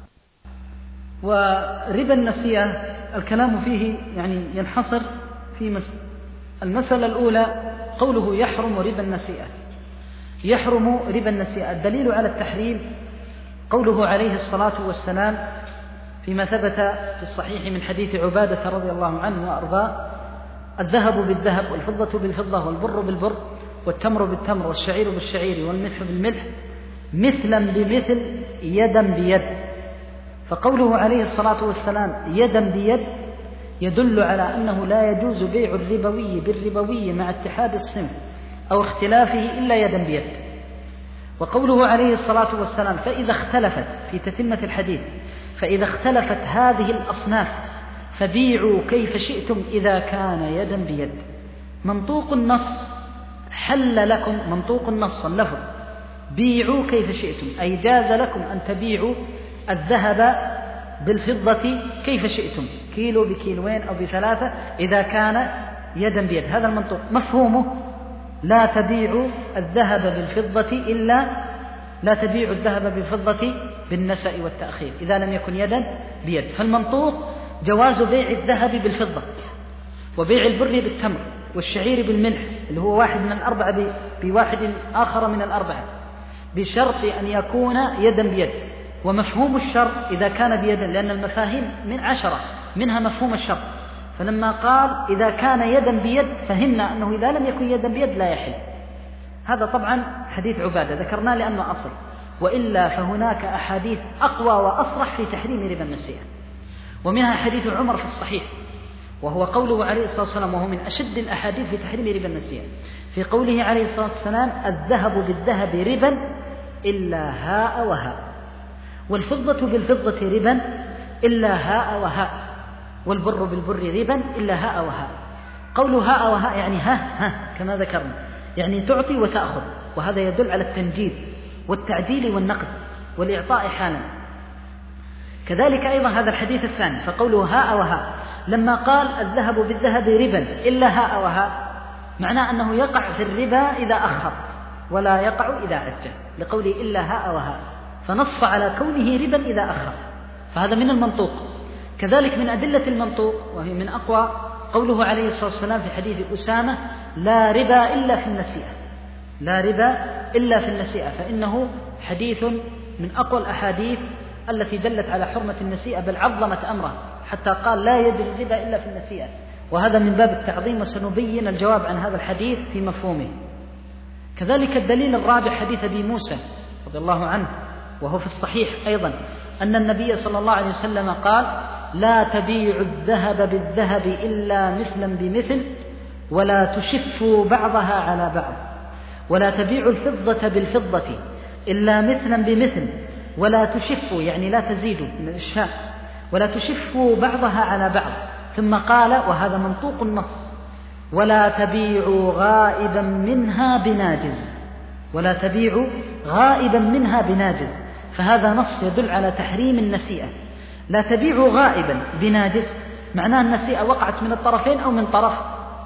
وربا النسيئة الكلام فيه يعني ينحصر في المسألة الأولى، قوله يحرم ربا النسيئة. يحرم ربا النسيئة، الدليل على التحريم قوله عليه الصلاة والسلام فيما ثبت في الصحيح من حديث عبادة رضي الله عنه وأرضاه: الذهب بالذهب والفضة بالفضة والبر بالبر والتمر بالتمر والشعير بالشعير والملح بالملح مثلا بمثل يدا بيد. فقوله عليه الصلاة والسلام يدا بيد يدل على أنه لا يجوز بيع الربوي بالربوي مع اتحاد الصنف أو اختلافه إلا يدا بيد. وقوله عليه الصلاة والسلام فإذا اختلفت، في تتمة الحديث، فإذا اختلفت هذه الأصناف فبيعوا كيف شئتم إذا كان يدا بيد. منطوق النص حل لكم، منطوق النص اللفظ بيعوا كيف شئتم، أي جاز لكم أن تبيعوا الذهب بالفضة كيف شئتم، كيلو بكيلوين أو بثلاثة إذا كان يدا بيد. هذا المنطوق مفهومه لا تبيعوا الذهب بالفضة إلا لا تبيعوا الذهب بالفضة بالنسأ والتأخير إذا لم يكن يدا بيد. فالمنطوق جواز بيع الذهب بالفضة وبيع البر بالتمر والشعير بالملح اللي هو واحد من الأربعة بواحد آخر من الأربعة، بشرط أن يكون يدا بيد. ومفهوم الشرط إذا كان بيدا، لأن المفاهيم من 10 منها مفهوم الشرط، فلما قال إذا كان يدا بيد فهمنا أنه إذا لم يكن يدا بيد لا يحل. هذا طبعا حديث عبادة ذكرناه لأنه أصل، وإلا فهناك أحاديث أقوى وأصرح في تحريم ربا النسيئة، ومنها حديث عمر في الصحيح، وهو قوله عليه الصلاة والسلام، وهو من أشد الأحاديث في تحريم ربا النسيئة، في قوله عليه الصلاة والسلام الذهب بالذهب ربا إلا هاء وهاء، والفضة بالفضة ربا إلا هاء وهاء، والبر بالبر ربا إلا هاء وهاء. قوله هاء وهاء يعني ها كما ذكرنا، يعني تعطي وتأخذ، وهذا يدل على التنجيز والتعجيل والنقد والإعطاء حالا. كذلك أيضا هذا الحديث الثاني، فقوله هاء وهاء لما قال الذهب بالذهب ربا إلا هاء وهاء، معناه أنه يقع في الربا إذا أخر ولا يقع إذا عجل، لقوله إلا هاء وهاء، فنص على كونه ربا إذا أخر، فهذا من المنطوق. كذلك من أدلة المنطوق وهي من أقوى قوله عليه الصلاة والسلام في حديث أسامة: لا ربا إلا في النسيئة، لا ربا إلا في النسيئة، فإنه حديث من أقوى الأحاديث التي دلت على حرمة النسيئة، بل عظمت أمره حتى قال: لا يجري الربا إلا في النسيئة. وهذا من باب التعظيم، وسنبين الجواب عن هذا الحديث في مفهومه. كذلك الدليل الرابع حديث أبي موسى رضي الله عنه، وهو في الصحيح أيضا، أن النبي صلى الله عليه وسلم قال: لا تبيعوا الذهب بالذهب إلا مثلا بمثل، ولا تشفوا بعضها على بعض، ولا تبيعوا الفضة بالفضة إلا مثلا بمثل، ولا تشفوا يعني لا تزيدوا من الإشفاء، ولا تشفوا بعضها على بعض. ثم قال، وهذا منطوق النص: ولا تبيعوا غائبا منها بناجز، ولا تبيعوا غائبا منها بناجز. فهذا نص يدل على تحريم النسيئة. لا تبيعوا غائبا بناجز معناه النسيئة وقعت من الطرفين أو من طرف.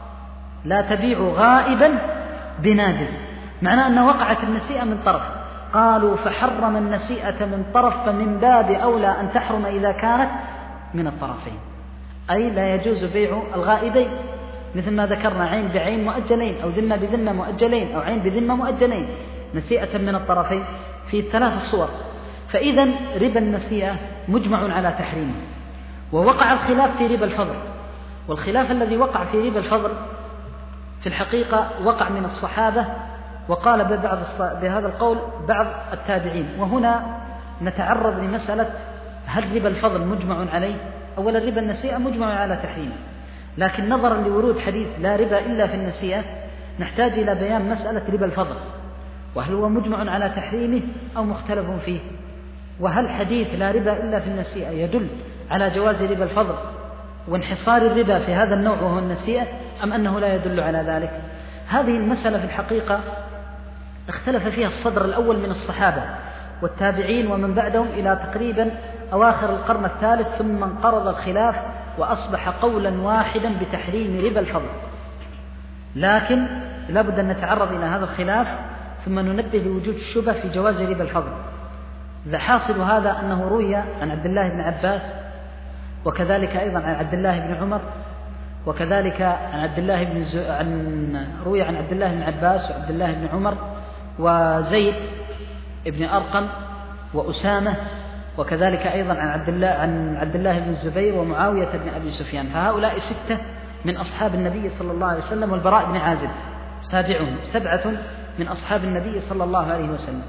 لا تبيعوا غائبا بناجز معناه أن وقعت النسيئة من طرف. قالوا: فحرم النسيئة من طرف، فمن باب أولى أن تحرم إذا كانت من الطرفين، أي لا يجوز بيع الغائبين، مثل ما ذكرنا: عين بعين مؤجلين، أو ذمة بذمة مؤجلين، أو عين بذمة مؤجلين، نسيئة من الطرفين في 3 صور. فإذا ربا النسيئة مجمع على تحريمه. ووقع الخلاف في ربا الفضل، والخلاف الذي وقع في ربا الفضل في الحقيقة وقع من الصحابة، وقال بهذا القول بعض التابعين. وهنا نتعرض لمسألة: هل ربا الفضل مجمع عليه؟ أولا ربا النسيئة مجمع على تحريمه، لكن نظرا لورود حديث لا ربا إلا في النسيئة نحتاج إلى بيان مسألة ربا الفضل، وهل هو مجمع على تحريمه أو مختلف فيه؟ وهل حديث لا ربا إلا في النسيئة يدل على جواز ربا الفضل وانحصار الربا في هذا النوع وهو النسيئة، أم أنه لا يدل على ذلك؟ هذه المسألة في الحقيقة اختلف فيها الصدر الأول من الصحابة والتابعين ومن بعدهم إلى تقريبا أواخر القرن الثالث، ثم انقرض الخلاف وأصبح قولا واحدا بتحريم ربا الفضل. لكن لابد أن نتعرض إلى هذا الخلاف ثم ننبه لوجود الشبه في جواز ربا الفضل. حاصل هذا أنه روي عن عبد الله بن عباس، وكذلك أيضا عن عبد الله بن عمر، وكذلك عن روي عن عبد الله بن عباس وعبد الله بن عمر وزيد بن أرقم وأسامة، وكذلك أيضا عن عبد الله بن الزبير ومعاوية بن أبي سفيان. فهؤلاء 6 من أصحاب النبي صلى الله عليه وسلم، والبراء بن عازب سابعهم، 7 من أصحاب النبي صلى الله عليه وسلم.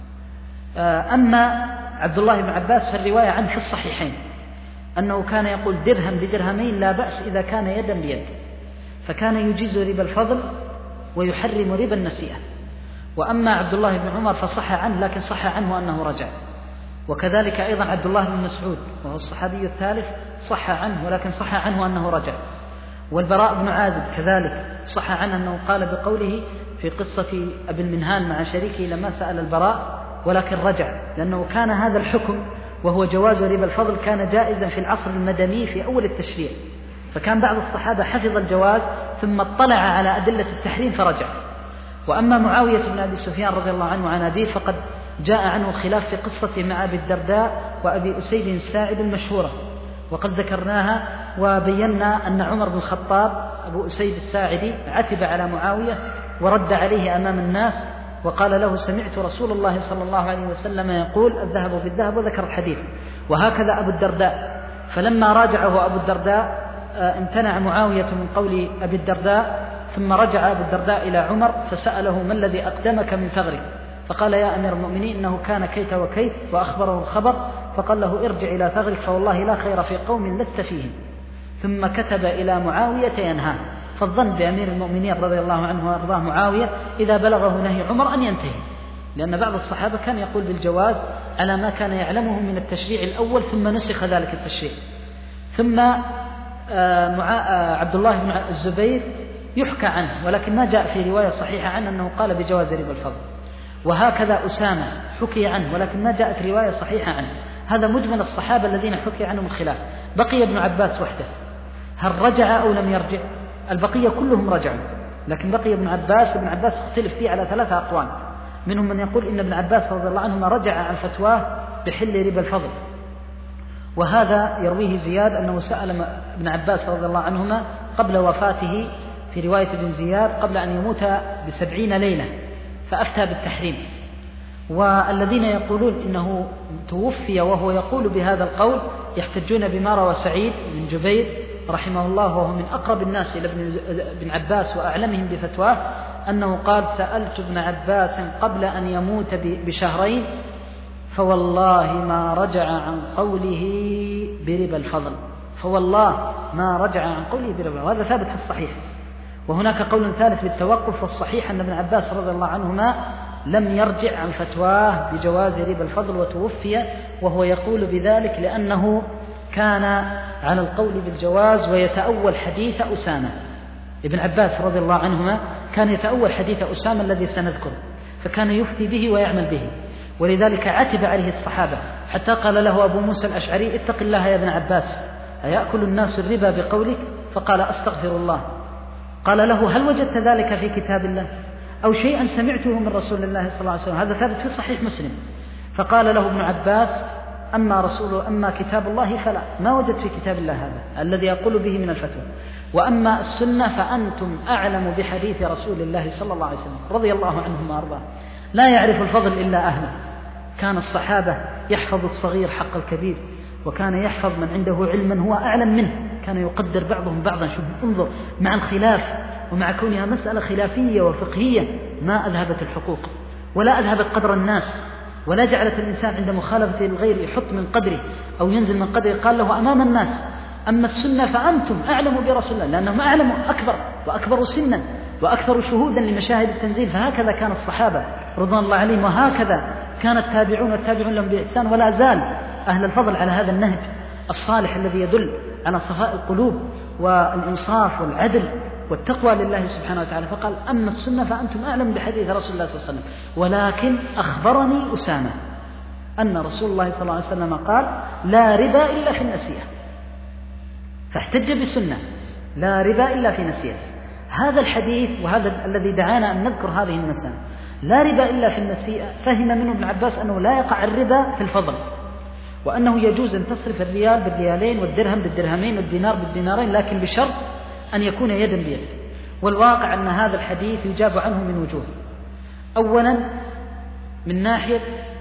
أما عبد الله بن عباس فالرواية عنه في الصحيحين أنه كان يقول: درهم بدرهمين لا بأس إذا كان يدا بيد، فكان يجيز ربا الفضل ويحرم ربا النسيئة. وأما عبد الله بن عمر فصح عنه، لكن صح عنه أنه رجع. وكذلك أيضا عبد الله بن مسعود وهو الصحابي الثالث صح عنه، ولكن صح عنه أنه رجع. والبراء بن عازب كذلك صح عنه أنه قال بقوله في قصة أبي المنهال مع شريكه لما سأل البراء، ولكن رجع، لأنه كان هذا الحكم وهو جواز ربا الفضل كان جائزا في العصر المدني في أول التشريع، فكان بعض الصحابة حفظ الجواز ثم اطلع على أدلة التحريم فرجع. وأما معاوية بن أبي سفيان رضي الله عنه عن أبيه فقد جاء عنه الخلاف في قصة مع أبي الدرداء وأبي أسيد الساعد المشهورة، وقد ذكرناها وبينا أن عمر بن الخطاب أبو أسيد الساعدي عتب على معاوية ورد عليه أمام الناس وقال له: سمعت رسول الله صلى الله عليه وسلم يقول: الذهب بالذهب، وذكر الحديث. وهكذا أبو الدرداء، فلما راجعه أبو الدرداء امتنع معاوية من قول أبي الدرداء، ثم رجع أبو الدرداء إلى عمر فسأله: ما الذي أقدمك من ثغرك؟ فقال: يا أمير المؤمنين إنه كان كيت وكيت، وأخبره الخبر، فقال له: ارجع إلى ثغرك فوالله لا خير في قوم لست فيهم. ثم كتب إلى معاوية ينهاه. فالظن بأمير المؤمنين رضي الله عنه وأرضاه معاوية إذا بلغه نهي عمر أن ينتهي، لأن بعض الصحابة كان يقول بالجواز على ما كان يعلمه من التشريع الأول ثم نسخ ذلك التشريع. ثم عبد الله بن الزبير يحكى عنه، ولكن ما جاء في رواية صحيحة عنه أنه قال بجواز ربا الفضل. وهكذا أسامة حكي عنه، ولكن ما جاءت رواية صحيحة عنه. هذا مجمل الصحابة الذين حكي عنهم الخلاف. بقي ابن عباس وحده، هل رجع أو لم يرجع؟ البقية كلهم رجعوا، لكن بقي ابن عباس. ابن عباس اختلف فيه على 3 أقوال، منهم من يقول إن ابن عباس رضي الله عنهما رجع عن فتواه بحل ربا الفضل، وهذا يرويه زياد أنه سأل ابن عباس رضي الله عنهما قبل وفاته في رواية ابن زياد قبل أن يموت ب70 ليلة فأفتى بالتحريم. والذين يقولون إنه توفي وهو يقول بهذا القول يحتجون بما روى سعيد بن جبير رحمه الله وهو من أقرب الناس إلى ابن عباس وأعلمهم بفتواه أنه قال: سألت ابن عباس قبل أن يموت بشهرين فوالله ما رجع عن قوله بربا الفضل، فوالله ما رجع عن قوله بربا الفضل. وهذا ثابت في الصحيح. وهناك قول ثالث بالتوقف، والصحيح أن ابن عباس رضي الله عنهما لم يرجع عن فتواه بجواز ربا الفضل وتوفي وهو يقول بذلك لأنه كان على القول بالجواز ويتأول حديث أسامة. ابن عباس رضي الله عنهما كان يتأول حديث أسامة الذي سنذكره، فكان يفتي به ويعمل به، ولذلك عتب عليه الصحابة حتى قال له أبو موسى الأشعري: اتق الله يا ابن عباس، أيأكل الناس الربا بقولك؟ فقال: أستغفر الله. قال له: هل وجدت ذلك في كتاب الله أو شيئا سمعته من رسول الله صلى الله عليه وسلم؟ هذا ثابت في صحيح مسلم. فقال له ابن عباس: أما كتاب الله فلا، ما وجدت في كتاب الله هذا الذي يقول به من الفتوى، وأما السنة فأنتم أعلم بحديث رسول الله صلى الله عليه وسلم رضي الله عنهم وأرضاه، لا يعرف الفضل إلا أهله. كان الصحابة يحفظ الصغير حق الكبير، وكان يحفظ من عنده علما هو أعلم منه، كان يقدر بعضهم بعضا. شوف انظر، مع الخلاف ومع كونها مسألة خلافية وفقهية ما أذهبت الحقوق ولا أذهبت قدر الناس ولا جعلت الإنسان عند مخالفة الغير يحط من قدره أو ينزل من قدره. قال له أمام الناس: أما السنة فأنتم أعلم برسول الله، لأنهم أعلم أكبر وأكبر سنا وأكثر شهودا لمشاهد التنزيل. فهكذا كان الصحابة رضوان الله عليهم، وهكذا كان التابعون والتابعون لهم بإحسان، ولا زال أهل الفضل على هذا النهج الصالح الذي يدل على صفاء القلوب والإنصاف والعدل والتقوى لله سبحانه وتعالى. فقال: أما السنة فأنتم أعلم بحديث رسول الله صلى الله عليه وسلم، ولكن أخبرني أسامة أن رسول الله صلى الله عليه وسلم قال: لا ربا إلا في النسيئة. فاحتج بالسنة: لا ربا إلا في نسيئة. هذا الحديث وهذا الذي دعانا أن نذكر هذه المسألة، لا ربا إلا في النسيئة، فهم منه ابن عباس أنه لا يقع الربا في الفضل، وأنه يجوز أن تصرف الريال بالريالين والدرهم بالدرهمين والدينار بالدينارين، لكن بشرط أن يكون يدا بيد. والواقع أن هذا الحديث يجاب عنه من وجوه. أولا من ناحية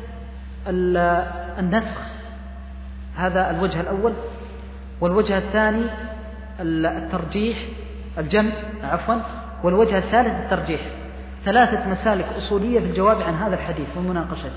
النسخ، هذا الوجه الأول. والوجه الثاني الترجيح، الجمع عفوا. والوجه الثالث الترجيح. 3 مسالك أصولية في الجواب عن هذا الحديث ومناقشته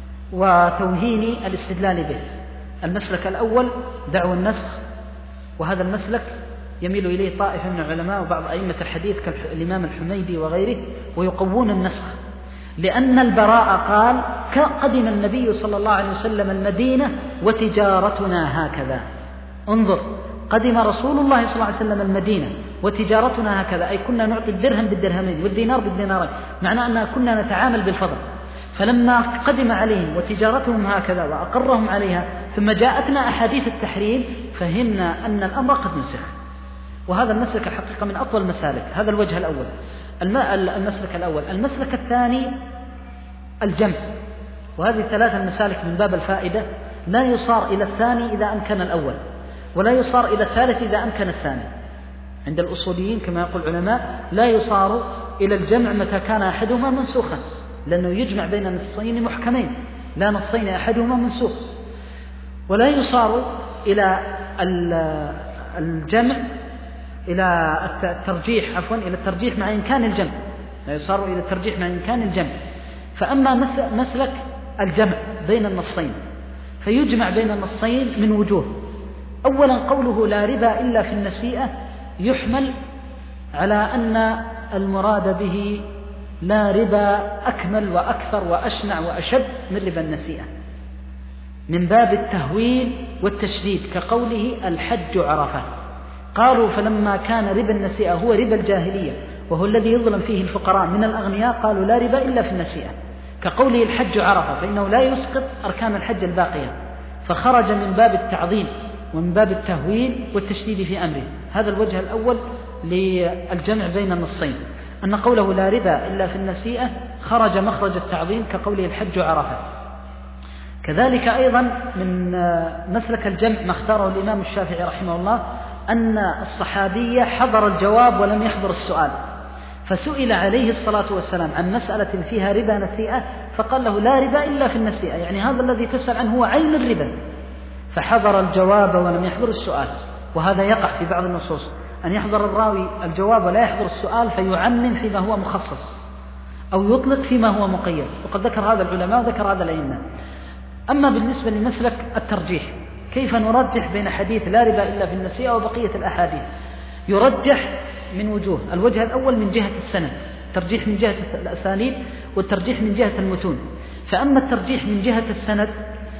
وتوهين الاستدلال به. المسلك الأول دعوى النسخ، وهذا المسلك يميل إليه طائفة من العلماء وبعض أئمة الحديث كالإمام الحميدي وغيره، ويقوون النسخ، لأن البراء قال: قدم النبي صلى الله عليه وسلم المدينة وتجارتنا هكذا. انظر، قدم رسول الله صلى الله عليه وسلم المدينة وتجارتنا هكذا، أي كنا نعطي الدرهم بالدرهمين والدينار بالدينارين، معنى أننا كنا نتعامل بالفضل. فلما قدم عليهم وتجارتهم هكذا وأقرهم عليها، ثم جاءتنا أحاديث التحريم، فهمنا أن الأمر قد نسخ. وهذا المسلك الحقيقة من أطول المسالك. هذا الوجه الأول، المسلك الأول. المسلك الثاني الجمع، وهذه 3 المسالك من باب الفائدة. لا يصار إلى الثاني إذا أمكن الأول، ولا يصار إلى الثالث إذا أمكن الثاني. عند الأصوليين كما يقول العلماء: لا يصار إلى الجمع متى كان أحدهما منسوخا، لأنه يجمع بين نصين محكمين، لا نصين أحدهما منسوخ. ولا يصار إلى الجمع إلى الترجيح عفوا إلى الترجيح مع إمكان الجمع، لا يصار إلى الترجيح مع إمكان الجمع. فأما مسلك الجمع بين النصين فيجمع بين النصين من وجوه. أولا قوله: لا ربا إلا في النسيئة، يحمل على أن المراد به لا ربا أكمل وأكثر وأشنع وأشد من ربا النسيئة، من باب التهويل والتشديد، كقوله: الحج عرفة. قالوا: فلما كان ربا النسيئة هو ربا الجاهلية وهو الذي يظلم فيه الفقراء من الأغنياء، قالوا: لا ربا إلا في النسيئة. كقوله: الحج عرفة، فإنه لا يسقط أركان الحج الباقية، فخرج من باب التعظيم ومن باب التهويل والتشديد في أمره. هذا الوجه الأول للجمع بين النصين، أن قوله: لا ربا إلا في النسيئة خرج مخرج التعظيم، كقوله: الحج عرفة. كذلك أيضا من مسلك الجمع ما اختاره الإمام الشافعي رحمه الله أن الصحابي حضر الجواب ولم يحضر السؤال، فسئل عليه الصلاة والسلام عن مسألة فيها ربا نسيئة فقال له لا ربا إلا في النسيئة، يعني هذا الذي تسأل عنه هو عين الربا، فحضر الجواب ولم يحضر السؤال. وهذا يقع في بعض النصوص أن يحضر الراوي الجواب ولا يحضر السؤال فيعمم فيما هو مخصص أو يطلق فيما هو مقيد، وقد ذكر هذا العلماء وذكر هذا الأئمة. أما بالنسبة لمسلك الترجيح، كيف نرجح بين حديث لا ربا إلا في النسيئة وبقية الأحاديث؟ يرجح من وجوه. الوجه الأول من جهة السند، ترجيح من جهة الأسانيد، والترجيح من جهة المتون. فأما الترجيح من جهة السند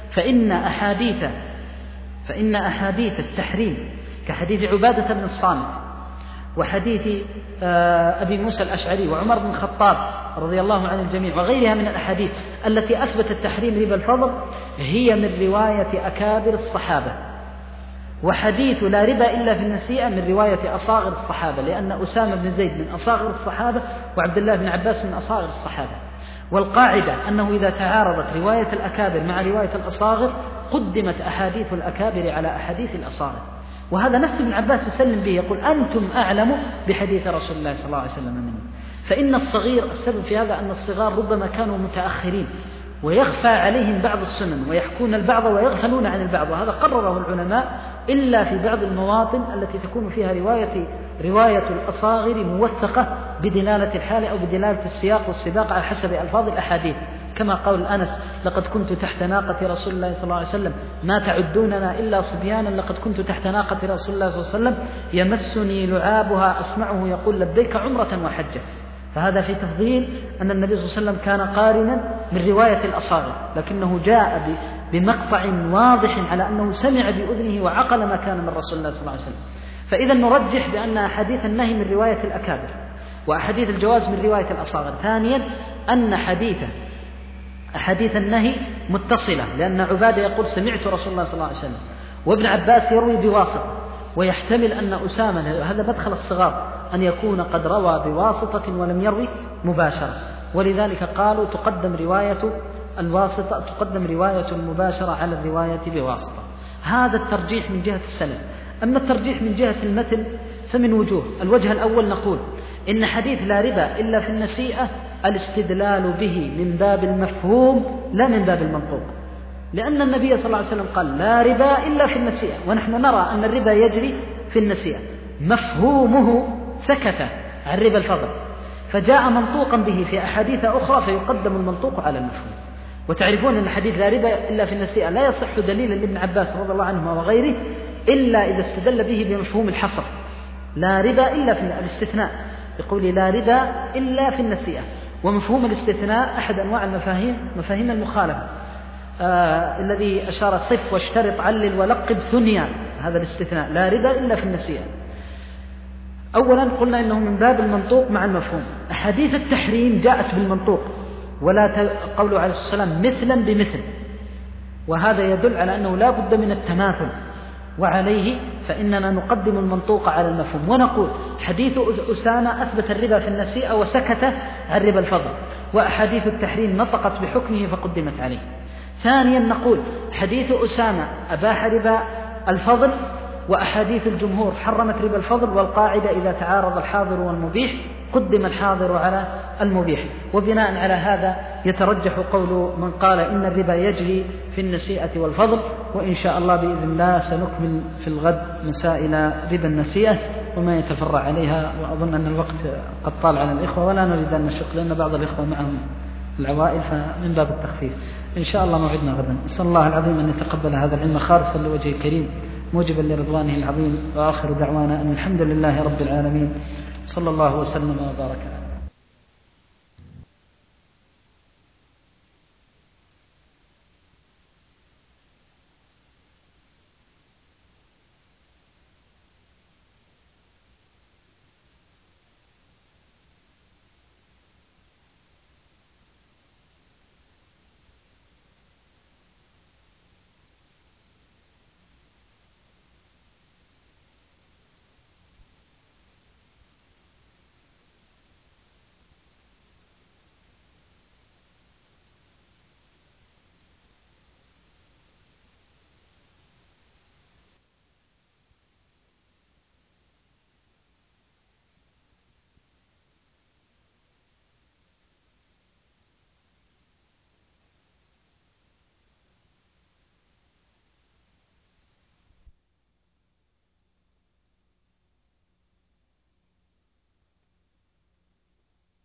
فإن أحاديث التحريم كحديث عبادة بن الصامت وحديث أبي موسى الأشعري وعمر بن الخطاب رضي الله عن الجميع وغيرها من الأحاديث التي أثبتت تحريم ربا الفضل هي من رواية أكابر الصحابة، وحديث لا ربا إلا في النسيئة من رواية أصاغر الصحابة، لأن أسامة بن زيد من أصاغر الصحابة وعبد الله بن عباس من أصاغر الصحابة. والقاعدة أنه إذا تعارضت رواية الأكابر مع رواية الأصاغر قدمت أحاديث الأكابر على أحاديث الأصاغر، وهذا نفس ابن عباس يسلم به، يقول أنتم أعلم بحديث رسول الله صلى الله عليه وسلم مني. فإن الصغير، السبب في هذا أن الصغار ربما كانوا متأخرين ويخفى عليهم بعض السنن ويحكون البعض ويغفلون عن البعض، وهذا قرره العلماء إلا في بعض المواطن التي تكون فيها رواية الأصاغر موثقة بدلالة الحال أو بدلالة السياق والسباق على حسب ألفاظ الأحاديث، كما قول أنس لقد كنت تحت ناقة رسول الله صلى الله عليه وسلم ما تعدوننا إلا صبيانا، لقد كنت تحت ناقة رسول الله صلى الله عليه وسلم يمسني لعابها أسمعه يقول لبيك عمرة وحجة. فهذا في تفضيل أن النبي صلى الله عليه وسلم كان قارنا من رواية الأصاغر، لكنه جاء بمقطع واضح على أنه سمع بأذنه وعقل ما كان من رسول الله صلى الله عليه وسلم. فإذا نرجح بأن أحاديث النهي من رواية الأكابر وأحاديث الجواز من رواية الأصاغر. ثانيا أن أحاديث النهي متصلة، لأن عبادة يقول سمعت رسول الله صلى الله عليه وسلم، وابن عباس يروي بواسطة، ويحتمل أن أسامة، هذا مدخل الصغار، أن يكون قد روى بواسطة ولم يروي مباشرة، ولذلك قالوا تقدم رواية المباشرة على الرواية بواسطة. هذا الترجيح من جهة السند. أما الترجيح من جهة المتن فمن وجوه. الوجه الأول نقول إن حديث لا ربا إلا في النسيئة الاستدلال به من باب المفهوم لا من باب المنطوق، لأن النبي صلى الله عليه وسلم قال لا ربا إلا في النسيئة، ونحن نرى أن الربا يجري في النسيئة، مفهومه سكت عن ربا الفضل، فجاء منطوقا به في أحاديث أخرى فيقدم المنطوق على المفهوم. وتعرفون أن حديث لا ربا إلا في النسيئة لا يصح دليلا لابن عباس رضي الله عنه وغيره إلا إذا استدل به بمفهوم الحصر، لا ربا إلا في الاستثناء، يقول لا ربا إلا في النسيئة. ومفهوم الاستثناء أحد أنواع مفاهيم المخالفة الذي أشار صف واشترط علل ولقب ثنيا، هذا الاستثناء لا ربا إلا في النسيئة. أولا قلنا إنه من باب المنطوق مع المفهوم. أحاديث التحريم جاءت بالمنطوق، ولا قوله عليه الصلاة والسلام مثلا بمثل، وهذا يدل على أنه لا بد من التماثل، وعليه فإننا نقدم المنطوق على المفهوم. ونقول حديث أسامة أثبت الربا في النسيئة وسكت عن ربا الفضل، وأحاديث التحريم نطقت بحكمه فقدمت عليه. ثانيا نقول حديث أسامة أباح ربا الفضل، وأحاديث الجمهور حرمت ربا الفضل، والقاعدة إذا تعارض الحاضر والمبيح قدم الحاضر على المبيح. وبناء على هذا يترجح قول من قال إن الربا يجري في النسيئة والفضل. وإن شاء الله بإذن الله سنكمل في الغد مسائل ربا النسيئة وما يتفرع عليها، وأظن أن الوقت قد طال على الإخوة ولا نريد أن نشق، لأن بعض الإخوة معهم العوائل، فمن باب التخفيف. إن شاء الله موعدنا غدا. نسأل الله العظيم أن يتقبل هذا العلم خالصا لوجهه الكريم موجبا لرضوانه العظيم، وآخر دعوانا أن الحمد لله رب العالمين، صلى الله وسلم وبارك عليه.